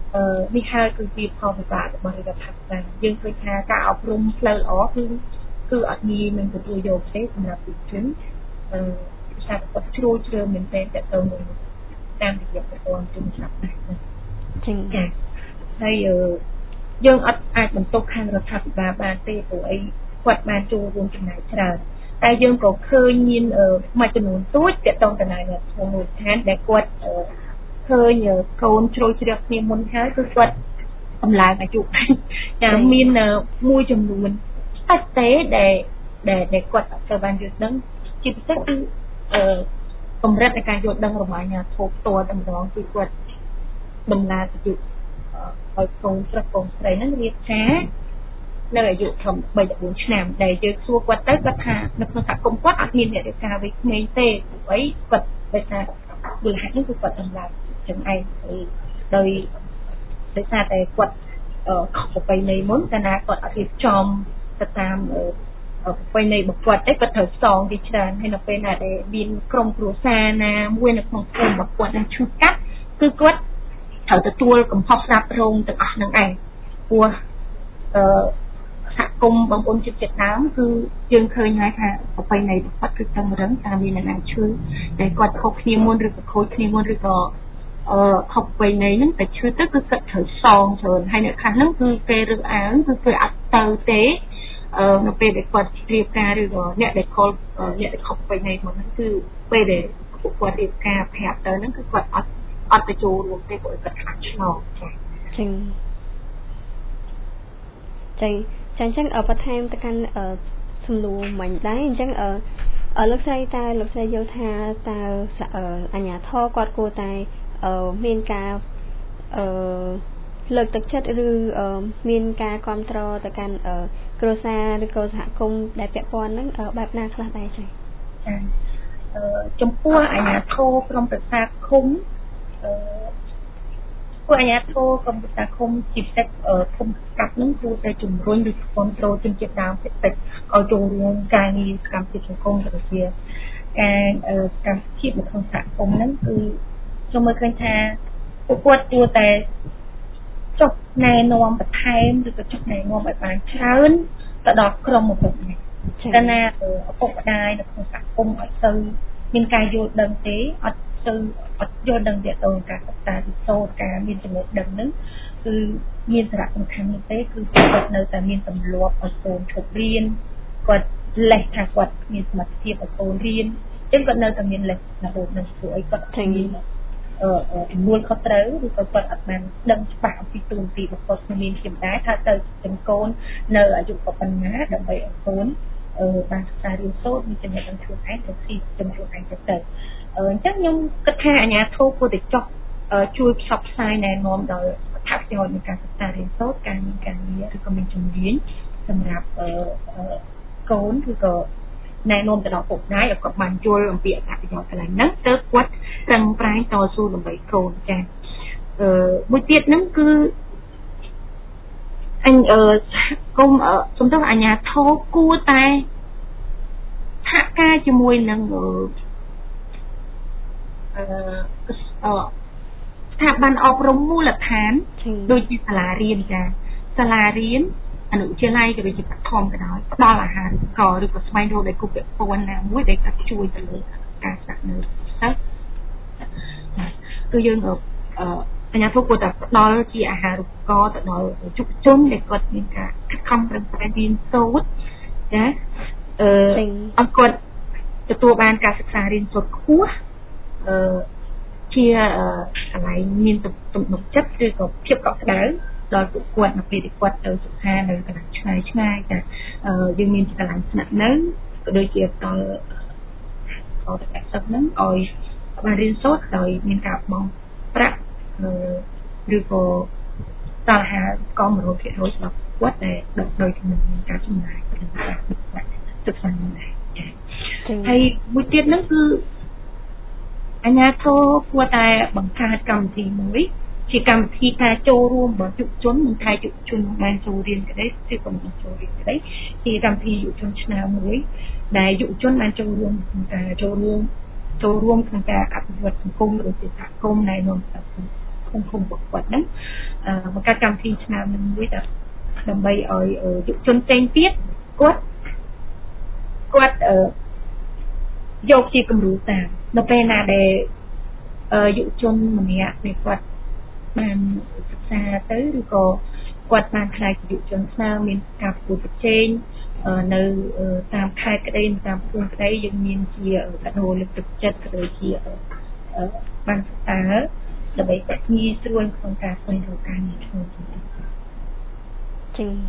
អឺនេះហើយគឺជាផលវិបាករបស់រដ្ឋាភិបាលយើងឃើញថាការអប់រំផ្លូវល្អគឺគឺអត់ងាយនឹងទទួលយកទេសម្រាប់ប្រជាជនអឺថាគាត់ជ្រួលជ្រើមែនទែនតទៅនឹងតាមរយៈប្រព័ន្ធជំនាញដែរចឹងចាហើយយើងអត់អាចបន្ទុកខាងរដ្ឋាភិបាលបានទេព្រោះអីគាត់បានចូលរួមចំណែកច្រើនតែយើងក៏ឃើញមានមួយចំនួនទូចតទៅតំណែងក្នុងមូលដ្ឋានដែលគាត់ឃើញកូនជ្រុលជ្រែកគ្នាមុនហើយគឺគាត់អំឡើងអាយុចាមានមួយចំនួនតែទេដែលដែលគាត់អត់ទៅបានយល់ដឹងជាពិសេសគឺអឺកម្រិតនៃការយល់ដឹងរបស់អាជ្ញាធរផ្ទាល់តែម្ដងគឺគាត់ដំណើរអាយុឲ្យកូនស្រីកូនស្រីហ្នឹងរៀបការនៅអាយុធំបីដល់បួនឆ្នាំដែលយើងសួរគាត់ទៅគាត់ថានៅក្នុងសហគមន៍គាត់អត់មានអ្នករៀបការវ័យក្មេងទេព្រោះគាត់ដោយសារមូលហេតុនេះគឺគាត់ដំណើរចឹងឯងដោយដោយសារតែគាត់ខុសប្រពៃណីមុនតែណាគាត់អត់រៀបចំទៅតាមប្រពៃណីរបស់គាត់ទេគាត់ត្រូវសងទីច្រើនហើយនៅពេលណាដែលមានក្រុមគ្រួសារណាមួយនៅក្នុងភូមិរបស់គាត់នឹងឈឺកាត់គឺគាត់ត្រូវទទួលកំហុសស្ដាប់រងទាំងអស់នឹងឯងព្រោះអឺសហគមន៍បងប្អូនជិតចិត្តដើមគឺយើងឃើញហើយថាប្រពៃណីរបស់គាត់គឺតឹងរឹងតាមមានអ្នកណាឈឺតែគាត់ខុសគ្នាមុនឬក៏ខូចគ្នាមុនឬក៏អឺខុសប្រពៃណីហ្នឹងតែឈឺទៅគឺគាត់ត្រូវសងច្រើនហើយនៅខាងហ្នឹងគឺគេរើសអើងគឺគេអត់ទៅទេអឺនៅពេលដែលគាត់រៀបការឬក៏អ្នកដែលខលអ្នកដែលខុសប្រពៃណីមកហ្នឹងគឺពេលដែលពួកគាត់រៀបការប្រាប់ទៅហ្នឹងគឺគាត់អត់អត់ទៅចូលរួមទេព្រោះគាត់ខ្លាចឆ្លងចា៎ចឹងចឹងចឹងចឹងអបថែមទៅកាន់សំណួរមិញដែរអញ្ចឹងអឺលោកស្រីតើលោកស្រីយល់ថាតើអាជ្ញាធរគាត់គួរតែមានការអឺលើកទឹកចិត្តឬមានការគ្រប់គ្រងទៅកាន់គ្រួសារឬក៏សហគមន៍ដែលពាក់ព័ន្ធហ្នឹងបែបណាខ្លះដែរចា៎ចា៎អឺចំពោះអាជ្ញាធរក្រុមប្រឹក្សាឃុំអឺពួកអាជ្ញាធរក្រុមប្រឹក្សាឃុំជាពិសេសឃុំកាត់ហ្នឹងគួរតែជំរុញឬគ្រប់គ្រងជនជាតិដើមតិចតិចឲ្យចូលរួមការងារកម្មវិធីសង្គមទៅជាការកម្មវិធីនៅក្នុងសហគមន៍ហ្នឹងគឺខ្ញុំមើលឃើញថាពួកគាត់គួរតែចុះណែនាំបន្ថែមឬក៏ចុះណែនាំឲ្យបានច្រើនទៅដល់ក្រុមឪពុកម្ដាយតែណាឪពុកម្ដាយនៅក្នុងសហគមន៍ឲ្យទៅមានការយល់ដឹងទេអត់ទៅអត់យល់ដឹងទាក់ទងការសិក្សាវិសូត្រការមានចំណេះដឹងហ្នឹងគឺមានសារៈសំខាន់នោះទេគឺគាត់នៅតែមានទម្លាប់ឲ្យកូនឈប់រៀនគាត់លេះថាគាត់មានសមត្ថភាពឲ្យកូនរៀនអញ្ចឹងគាត់នៅតែមានលេះរហូតនឹងធ្វើឲ្យគាត់ឃើញអឺចំនួនខុសត្រូវឬក៏គាត់អត់បានដឹងច្បាស់អំពីទូនទីរបស់គាត់មានខ្ញុំដែរថាទៅចំកូននៅអាយុប៉ុណ្ណាដើម្បីឲ្យកូនអឺបានសិក្សារៀនសូត្រមានចំណេះដឹងខ្លួនឯងទៅស៊ីចំខ្លួនឯងទៅទៅអញ្ចឹងខ្ញុំគិតថាអាជ្ញាធរគួរតែចុះជួយផ្សព្វផ្សាយណែនាំដល់អត្ថប្រយោជន៍នៃការសិក្សារៀនសូត្រការមានការងារឬក៏មានជំនាញសម្រាប់កូនឬក៏ណែនាំទៅដល់ពុកម្ដាយឲ្យគាត់បានយល់អំពីអត្ថប្រយោជន៍កន្លែងហ្នឹងទៅគាត់ប្រឹងប្រែងតស៊ូដើម្បីកូនចា៎អឺមួយទៀតហ្នឹងគឺអញអឺគុំសំដៅអាជ្ញាធរគួរតែសហការជាមួយនឹងអឺស្ថាប័នអប់រំមូលដ្ឋានដូចជាសាលារៀនចាសាលារៀនអនុវិទ្យាល័យក៏ដូចជាបឋមក៏ដោយផ្ដល់អាហារូបករណ៍ឬក៏ស្វែងរកដែលគូពាក់ព័ន្ធណាមួយដែលគាត់ជួយទៅលើការសិក្សានៅទៅគឺយើងអាជ្ញាធរគួរតែផ្ដល់ជាអាហារូបករណ៍ទៅដល់យុវជនដែលគាត់មានការខិតខំប្រឹងប្រែងរៀនសូត្រចាអឺឲ្យគាត់ទទួលបានការសិក្សារៀនសូត្រខ្ពស់អឺជាកន្លែងមានទំនុកចិត្តឬក៏ភាពកក់ក្ដៅដល់ពួកគាត់នៅពេលដែលគាត់ទៅសិក្សានៅកន្លែងឆ្ងាយឆ្ងាយចាយើងមានកន្លែងស្នាក់នៅក៏ដូចជាដល់អត់តែទឹកហ្នឹងឲ្យបានរៀនសូត្រដោយមានការបង់ប្រាក់ឬក៏តលហាកម một trăm phần trăm របស់គាត់ដែលដោយជំនួយមានការចំណាយក្នុងការសិក្សាហ្នឹងដែរចាហើយមួយទៀតហ្នឹងគឺអាជ្ញាធរគួរតែបង្កើតកម្មវិធីមួយជាកម្មវិធីការចូលរួមរបស់យុវជននិងថៃយុវជនបានចូលរៀនក្តីឬក៏មិនចូលរៀនក្តីជាកម្មវិធីយុវជនឆ្នាំមួយដែលយុវជនបានចូលរួមក្នុងការចូលរួមចូលរួមក្នុងការអភិវឌ្ឍសង្គមឬសហគមន៍ណែនាំឃុំឃុំពួកគាត់ហ្នឹងអឺមកកាត់កម្មវិធីឆ្នាំនឹងមួយតែដើម្បីឲ្យយុវជនផ្សេងទៀតគាត់គាត់អឺយកជាគំរូតាមនៅពេលណាដែលយុវជនម្នាក់ដែលគាត់បានសិក្សាទៅឬក៏គាត់បានខ្លាចយុវជនស្នើមានការប្រកួតប្រជែងនៅតាមខេត្តក្តីតាមភូមិក្តីយើងមានជាកណូលើកទឹកចិត្តក៏ដូចជាបានស្ដារដើម្បីគាត់ងាយស្រួលក្នុងការស្វែងរកការងារធ្វើជាទីចឹង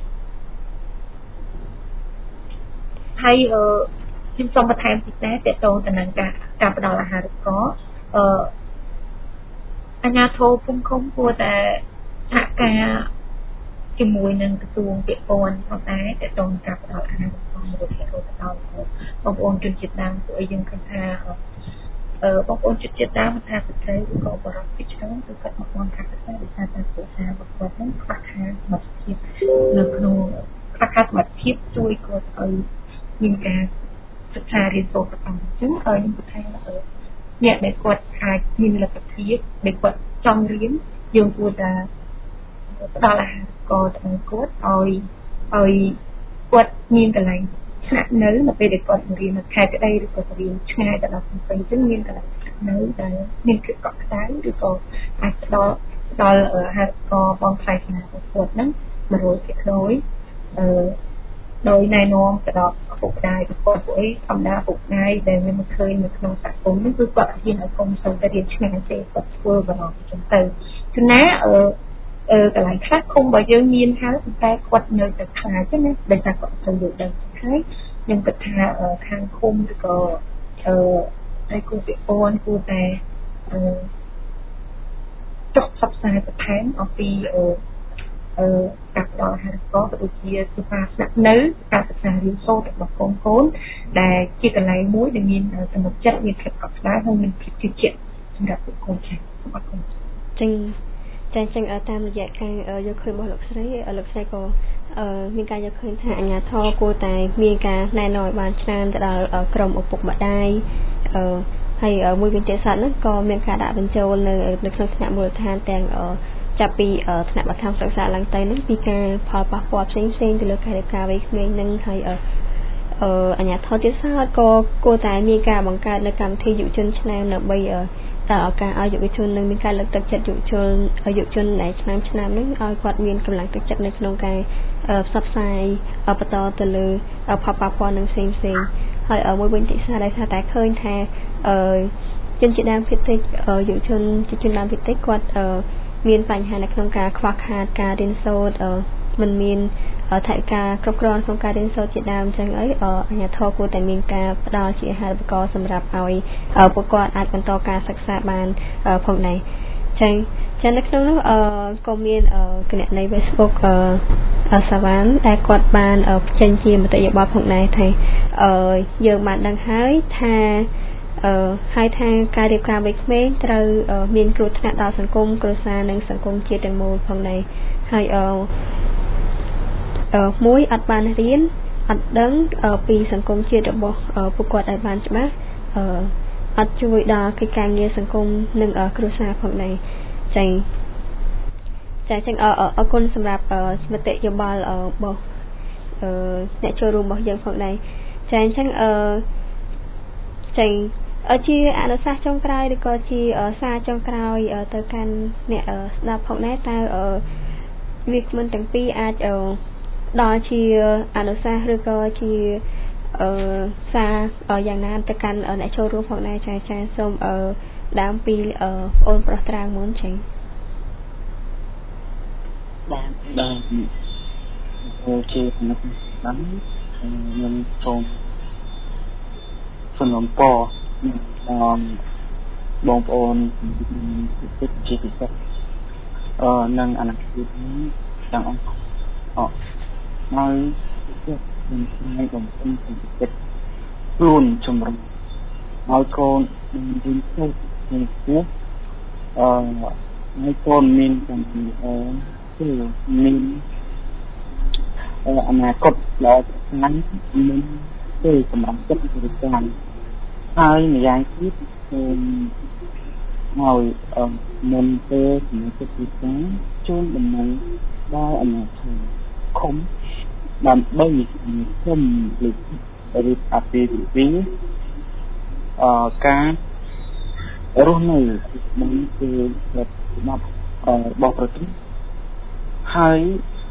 ហើយអឺខ្ញុំសូមបន្ថែមតិចដែរតទៅទៅនឹងការការផ្ដល់អាហារូបករណ៍អឺអាជ្ញាធរភូមិឃុំគួរតែសហការជាមួយនឹងក្រសួងពាក់ព័ន្ធផងដែរតទៅនឹងការផ្ដល់អាហារូបករណ៍របស់រដ្ឋទៅដល់បងប្អូនជនជាតិដើមពួកឲ្យយើងឃើញថាអឺបងប្អូនជនជាតិដើមថាស្ត្រីឬក៏បរិបទច្រើនគឺគាត់មកបងការសិក្សាដោយសារតែភាសារបស់គាត់ហ្នឹងខ្វះខាតសមត្ថភាពនៅក្នុងខ្វះខាតសមត្ថភាពជួយគាត់ឲ្យមានការសិក្សារៀនសូត្របន្តអញ្ចឹងឲ្យខ្ញុំគិតថាអ្នកដែលគាត់អាចមានលទ្ធភាពដែលគាត់ចង់រៀនយើងគួរតែផ្ដល់អាហារូបករណ៍ទៅគាត់ឲ្យឲ្យគាត់មានកន្លែងស្នាក់នៅនៅពេលដែលគាត់រៀននៅខេត្តក្តីឬក៏រៀនឆ្ងាយទៅដល់ភ្នំពេញអញ្ចឹងមានកន្លែងស្នាក់នៅដែលមានភាពកក់ក្ដៅឬក៏អាចផ្ដល់ផ្ដល់អាហារូបករណ៍បងថ្លៃឆ្នាំរបស់គាត់ហ្នឹងមួយរយភាគរយអឺដោយណែនាំទៅដល់ឪពុកម្ដាយរបស់ពួកអីធម្មតាឪពុកម្ដាយដែលមានមកឃើញនៅក្នុងសហគមន៍នេះគឺគាត់ហ៊ានឲ្យកុំសូវទៅរៀនឆ្ងាយទេគាត់ធ្វើបរំអញ្ចឹងទៅគឺណាអឺអឺកន្លែងខ្លះឃុំរបស់យើងមានហើយតែគាត់នៅតែខ្លាចណាដោយសារគាត់ទៅយល់ដឹងហើយខ្ញុំគិតថាខាងឃុំឬក៏អឺហើយគូពាក់ព័ន្ធគួរតែអឺចុះផ្សព្វផ្សាយបន្ថែមអំពីអឺអឺការផ្ដល់អាហារូបករណ៍ក៏ដូចជាសិក្សាស្នាក់នៅការសិក្សារៀនសូត្ររបស់កូនកូនដែលជាកន្លែងមួយដែលមានទំនុកចិត្តមានភាពកក់ក្ដៅហើយមានភាពជឿជាក់សម្រាប់កូនចៅរបស់កូនចឹងតែចឹងតាមរយៈការយកឃើញរបស់លោកស្រីលោកស្រីក៏មានការយកឃើញថាអាជ្ញាធរគួរតែមានការណែនាំឲ្យបានច្រើនទៅដល់ក្រុមឪពុកម្ដាយហើយមួយវិញទៀតសោតហ្នឹងក៏មានការដាក់បញ្ចូលនៅនៅក្នុងថ្នាក់មូលដ្ឋានទាំងចាប់ពីថ្នាក់បឋមសិក្សាឡើងទៅហ្នឹងពីការផលប៉ះពាល់ផ្សេងផ្សេងទៅលើការរៀបការវ័យក្មេងហ្នឹងហើយអឺអាជ្ញាធរទៀតសោតក៏គួរតែមានការបង្កើតនៅកម្មវិធីយុវជនឆ្នាំដើម្បីតើឱកាសឲ្យយុវជននឹងមានការលើកទឹកចិត្តយុវជនយុវជនដែលឆ្នាំឆ្នាំហ្នឹងឲ្យគាត់មានកម្លាំងទឹកចិត្តនៅក្នុងការផ្សព្វផ្សាយបន្តទៅលើផលប៉ះពាល់នឹងផ្សេងផ្សេងហើយមួយវិញទៀតសារដែលថាតែឃើញថាជនជាតិដើមភាគតិចយុវជនជាជនដើមភាគតិចគាត់មានបញ្ហានៅក្នុងការខ្វះខាតការរៀនសូត្រមិនមានថវិកាគ្រប់គ្រាន់ក្នុងការរៀនសូត្រជាដើមអញ្ចឹងអីអាជ្ញាធរគួរតែមានការផ្ដល់ជាអាហារូបករណ៍សម្រាប់ឲ្យពួកគាត់អាចបន្តការសិក្សាបានផងដែរចឹងចឹងនៅក្នុងនោះក៏មានគណនី Facebook សាវ៉ាន់ដែលគាត់បានចេញជាមតិយោបល់ផងដែរថាយើងបានដឹងហើយថាអឺហើយថាការរៀបការវ័យក្មេងត្រូវមានគ្រោះថ្នាក់ដល់សង្គមគ្រួសារនិងសង្គមជាតិទាំងមូលផងដែរហើយអឺអឺមួយអត់បានរៀនអត់ដឹងពីសង្គមជាតិរបស់ពួកគាត់ឲ្យបានច្បាស់អឺអត់ជួយដល់កិច្ចការងារសង្គមនិងគ្រួសារផងដែរចា៎ចា៎ចឹងអរគុណសម្រាប់មតិយោបល់របស់អឺអ្នកចូលរួមរបស់យើងផងដែរចា៎អញ្ចឹងអឺចា៎ជាអនុសាសន៍ចុងក្រោយឬក៏ជាសារចុងក្រោយទៅកាន់អ្នកស្ដាប់ផងដែរតើវាគ្មិនទាំងពីរអាចដល់ជាអនុសាសន៍ឬក៏ជាសារយ៉ាងណាទៅកាន់អ្នកចូលរួមផងដែរចាចាសូមដើមពីអូនប្រុសត្រាងមុនចឹងបាទបាទអូជាខ្ញុំខ្ញុំខ្ញុំសូមសំណពរដល់បងប្អូនជាពិសេសអឺនឹងអនាគតនេះទាំងអស់អត់ហើយខ្ញុំខ្ញុំបងប្អូនជាពិសេសខ្លួនជំរុញឲ្យកូនមានរៀនសូត្រមានស្គាល់អឺហើយកូនមានទាំងអឺគឺមានអនាគតល្អខ្លាំងមានគឺសម្រាប់ចិត្តវិទ្យាហើយម្យ៉ាងទៀតគឺហើយមុនពេលជំនួយទីផ្សារជូនដំណឹងដល់អាជ្ញាធរឃុំដើម្បីគុំលើរៀបអាពាហ៍ពិពាហ៍អការរស់នៅក្នុងគឺច្បាប់របស់ប្រទេសហើយ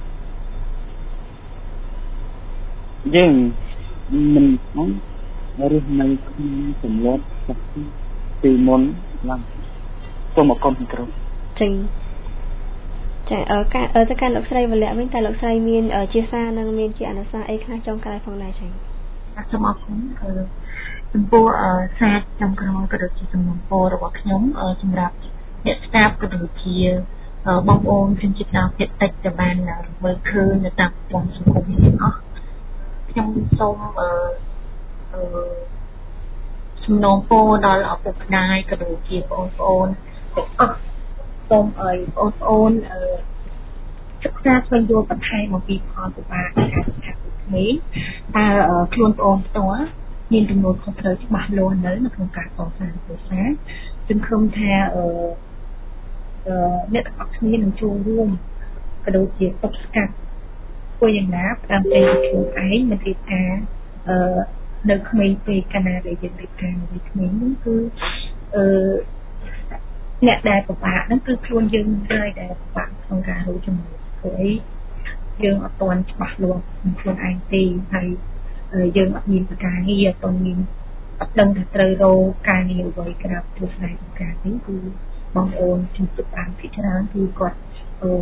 យើងមិនផងរស់នៅក្នុងចំនួនពីមុនឡើងសូមអរគុណគ្រប់ចា៎ចាអឺការអឺទៅកាន់លោកស្រីវលៈវិញតើលោកស្រីមានជាសារនិងមានជាអនុសាសន៍អីខ្លះចុងក្រោយផងដែរចា៎សូមអរគុណគឺចំពោះសារចំក្រោយក៏ដូចជាសំណុំពររបស់ខ្ញុំសម្រាប់អ្នកស្ដាប់ក៏ដូចជាបងប្អូនជនជាតិដើមភាគតិចដែលបានមើលឃើញនៅតាមបងសង្គមទាំងអស់ខ្ញុំសូមអឺអឺសំណូមពរដល់ឪពុកម្ដាយក៏ដូចជាបងប្អូនទាំងអស់សូមឲ្យបងប្អូនអឺសិក្សាស្វែងយល់បន្ថែមអំពីផលពិបាកនៃការស្ថាបនាក្មេងតើខ្លួនបងប្អូនផ្ទាល់មានចំនួនខុសត្រូវច្បាស់លាស់នៅនៅក្នុងការកសាងគ្រួសារសង្ឃឹមថាអឺអឺអ្នកទាំងអស់គ្នានឹងចូលរួមក៏ដូចជាទប់ស្កាត់ធ្វើយ៉ាងណាតាមតែខ្លួនឯងមិនរៀបការអឺនៅក្មេងពេកកាលណាដែលយើងរៀបការនៅក្មេងហ្នឹងគឺអឺអ្នកដែលពិបាកហ្នឹងគឺខ្លួនយើងហើយដែលពិបាកក្នុងការរកចំណូលព្រោះអីយើងអត់ទាន់ច្បាស់លាស់ខ្លួនឯងទេហើយយើងអត់មានការងារអត់ទាន់មានអត់ដឹងថាត្រូវរកការងារអ្វីក្រៅពីស្នេហ៍ការនេះគឺបងប្អូនជំនួសបានពីច្រើនគឺគាត់អឺ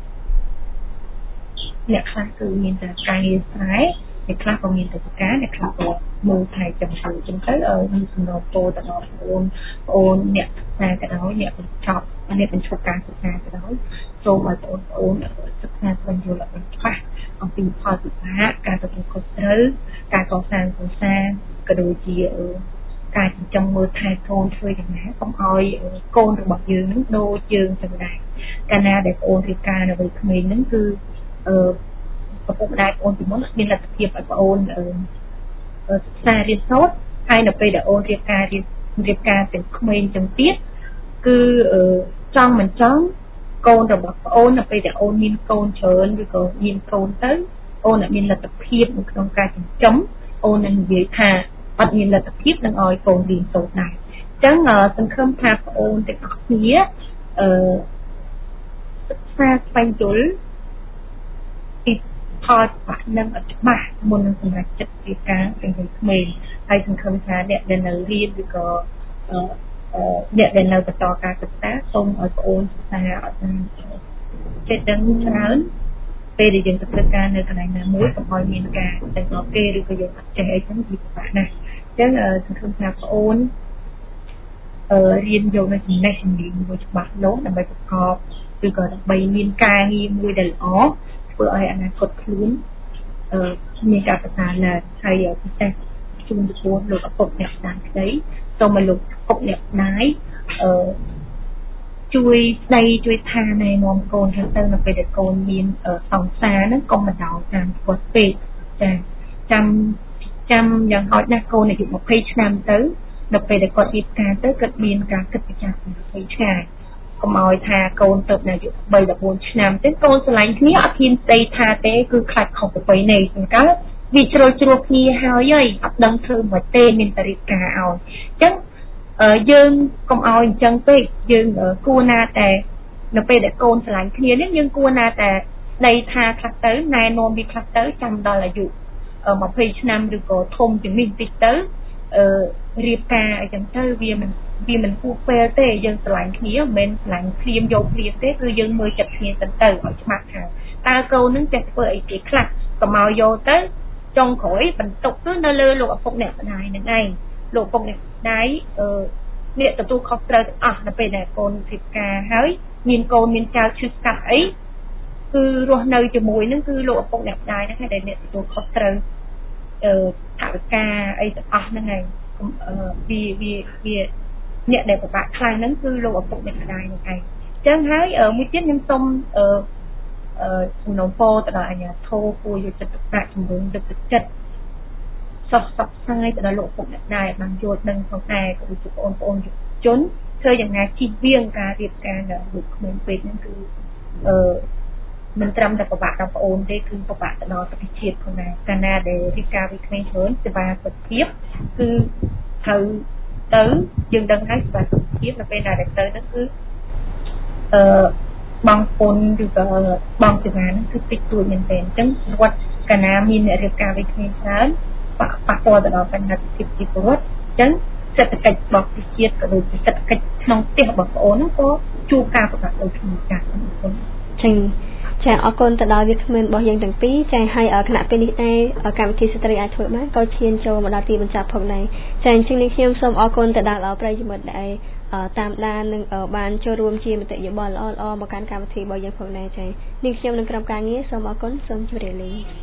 អ្នកខ្លះគឺមានតែការងារស្រែអ្នកខ្លះក៏មានតែការអ្នកខ្លះក៏មើលថែចំពោះចឹងទៅមានសំណូមពរទៅដល់បងប្អូនបងប្អូនអ្នកសិក្សាក៏ដោយអ្នកបញ្ចប់អ្នកបញ្ឈប់ការសិក្សាក៏ដោយសូមឲ្យបងប្អូនសិក្សាស្វែងយល់ឲ្យច្បាស់អំពីផលពិបាកការទទួលខុសត្រូវការកសាងគ្រួសារក៏ដូចជាការចិញ្ចឹមមើលថែកូនធ្វើយ៉ាងណាកុំឲ្យកូនរបស់យើងនឹងដូចយើងចឹងដែរកាលណាដែលបងប្អូនរៀបការនៅវ័យក្មេងហ្នឹងគឺអឺឪពុកម្ដាយបងប្អូនពីមុនមានលទ្ធភាពឲ្យបងប្អូនអឺសិក្សារៀនសូត្រហើយនៅពេលដែលអូនរៀបការរៀបរៀបការទាំងក្មេងទាំងទៀតគឺចង់មិនចង់កូនរបស់បងអូននៅពេលដែលអូនមានកូនច្រើនឬក៏មានកូនទៅអូនអត់មានលទ្ធភាពនៅក្នុងការចិញ្ចឹមអូននឹងនិយាយថាអត់មានលទ្ធភាពនឹងឲ្យកូនរៀនសូត្រដែរអញ្ចឹងសង្ឃឹមថាបងអូនទាំងអស់គ្នាអឺសិក្សាស្វែងយល់ពីផលបាក់នឹងអត់ច្បាស់មុននឹងសម្រេចចិត្តពីការเป็นក្មេងហើយសង្ឃឹមថាអ្នកដែលនៅរៀនឬក៏អឺអ្នកដែលនៅបន្តការសិក្សាសូមឲ្យបងអូនសិក្សាអត់ចិត្តដឹងច្រើនពេលដែលយើងទៅធ្វើការនៅកន្លែងណាមួយកុំឲ្យមានការតែងគេឬក៏យើងអត់ចេះអីចឹងវាពិបាកណាស់អញ្ចឹងសង្ឃឹមថាបងអូនអឺរៀនយកនៅចំណេះជំនាញមួយច្បាស់លាស់ដើម្បីប្រកបឬក៏ដើម្បីមានការងារមួយដែលល្អធ្វើឲ្យអនាគតខ្លួនអឺមានការប្រសើរឡើងហើយពិសេសជូនទៅពលលោកឪពុកអ្នកស្ដាយក្តីសូមឲ្យលោកឪពុកអ្នកស្ដាយអឺជួយស្ដីជួយថាណែនាំកូនទៅទៅនៅពេលដែលកូនមានសង្សារហ្នឹងកុំបណ្ដោយតាមគាត់ពេកចាចាំចាំយ៉ាងហោចណាស់កូនអាយុยี่สิบឆ្នាំទៅនៅពេលដែលគាត់រៀបការទៅគាត់មានការគិតពិចារណាពីឆ្ងាយកុំឲ្យថាកូនទៅនៅអាយុ三ដល់四ឆ្នាំទេកូនស្រឡាញ់គ្នាអត់ហ៊ានស្ដីថាទេគឺខ្លាចខុសប្រពៃណីអញ្ចឹងវាជ្រុលជ្រួលគ្នាហើយហើយអត់ដឹងធ្វើមិនទេមានតែរៀបការឲ្យអញ្ចឹងយើងកុំឲ្យអញ្ចឹងពេកយើងគួរណាតែនៅពេលដែលកូនស្រឡាញ់គ្នានេះយើងគួរណាតែស្ដីថាខ្លះទៅណែនាំវាខ្លះទៅចាំដល់អាយុยี่สิบឆ្នាំឬក៏ធំជាងនេះបន្តិចទៅអឺរៀបការអីចឹងទៅវាមិនវាមិនគួរពេលទេយើងស្រឡាញ់គ្នាមិនមែនស្រឡាញ់ព្រាមយកព្រាមទេគឺយើងមើលចិត្តគ្នាទៅទៅឲ្យច្បាស់ថាតើកូននឹងចេះធ្វើអីគេខ្លះកុំឲ្យយកទៅចុងក្រោយបន្ទុកគឺនៅលើលោកឪពុកអ្នកម្ដាយនឹងឯងលោកឪពុកអ្នកម្ដាយអឺអ្នកទទួលខុសត្រូវទាំងអស់នៅពេលដែលកូនរៀបការហើយមានកូនមានចៅឈឺស្កាត់អីគឺរស់នៅជាមួយនឹងគឺលោកឪពុកអ្នកម្ដាយហ្នឹងដែលអ្នកទទួលខុសត្រូវអឺថវិកាអីទាំងអស់ហ្នឹងឯងវាវាវាអ្នកដែលពិបាកខ្លាំងហ្នឹងគឺលោកឪពុកអ្នកម្ដាយហ្នឹងឯងអញ្ចឹងហើយមួយទៀតខ្ញុំសូមអឺអឺសំណូមពរទៅដល់អាជ្ញាធរគួរយកចិត្តទុកដាក់ជំរុញទឹកចិត្តសោះសោះផ្សាយទៅដល់លោកឪពុកអ្នកដែរបានយល់ដឹងផងដែរក៏ដូចជាបងប្អូនយុវជនធ្វើយ៉ាងណាជិះវៀងការរៀបការដល់លោកក្មេងពេកហ្នឹងគឺអឺមិនត្រឹមតែពិបាកដល់ប្អូនទេគឺពិបាកទៅដល់ប្រទេសជាតិផងដែរកាលណាដែលរៀបការវិក្មេងច្រើនសេវាសុខភាពគឺត្រូវទៅយើងដឹងហើយសេវាសុខភាពនៅពេលដែលទៅហ្នឹងគឺអឺបងពុនឬក៏បងសេវាហ្នឹងគឺតិចតួចមែនទែនអញ្ចឹងរដ្ឋកាលណាមានអ្នករៀបការវិក្មេងច្រើនប៉ះប៉ះពាល់ទៅដល់បញ្ហាសុខភាពជីវរដ្ឋអញ្ចឹងសេដ្ឋកិច្ចរបស់ប្រទេសជាតិក៏ដូចជាសេដ្ឋកិច្ចក្នុងផ្ទះរបស់ប្អូនហ្នឹងក៏ជួបការប្រកាសដូចគ្នាចា៎បងចា៎ចាអរគុណទៅដល់វាគ្មិនរបស់យើងទាំងពីរចាហើយគណៈពេលនេះដែរកម្មវិធីស្ត្រីអាចធ្វើបានក៏ឈានចូលមកដល់ទីបញ្ចប់ផងដែរចាអញ្ចឹងនេះខ្ញុំសូមអរគុណទៅដល់ប្រិយមិត្តដែលតាមដាននិងបានចូលរួមជាមតិយោបល់ល្អៗមកកាន់កម្មវិធីរបស់យើងផងដែរចានេះខ្ញុំនឹងក្រុមការងារសូមអរគុណសូមជម្រាបលា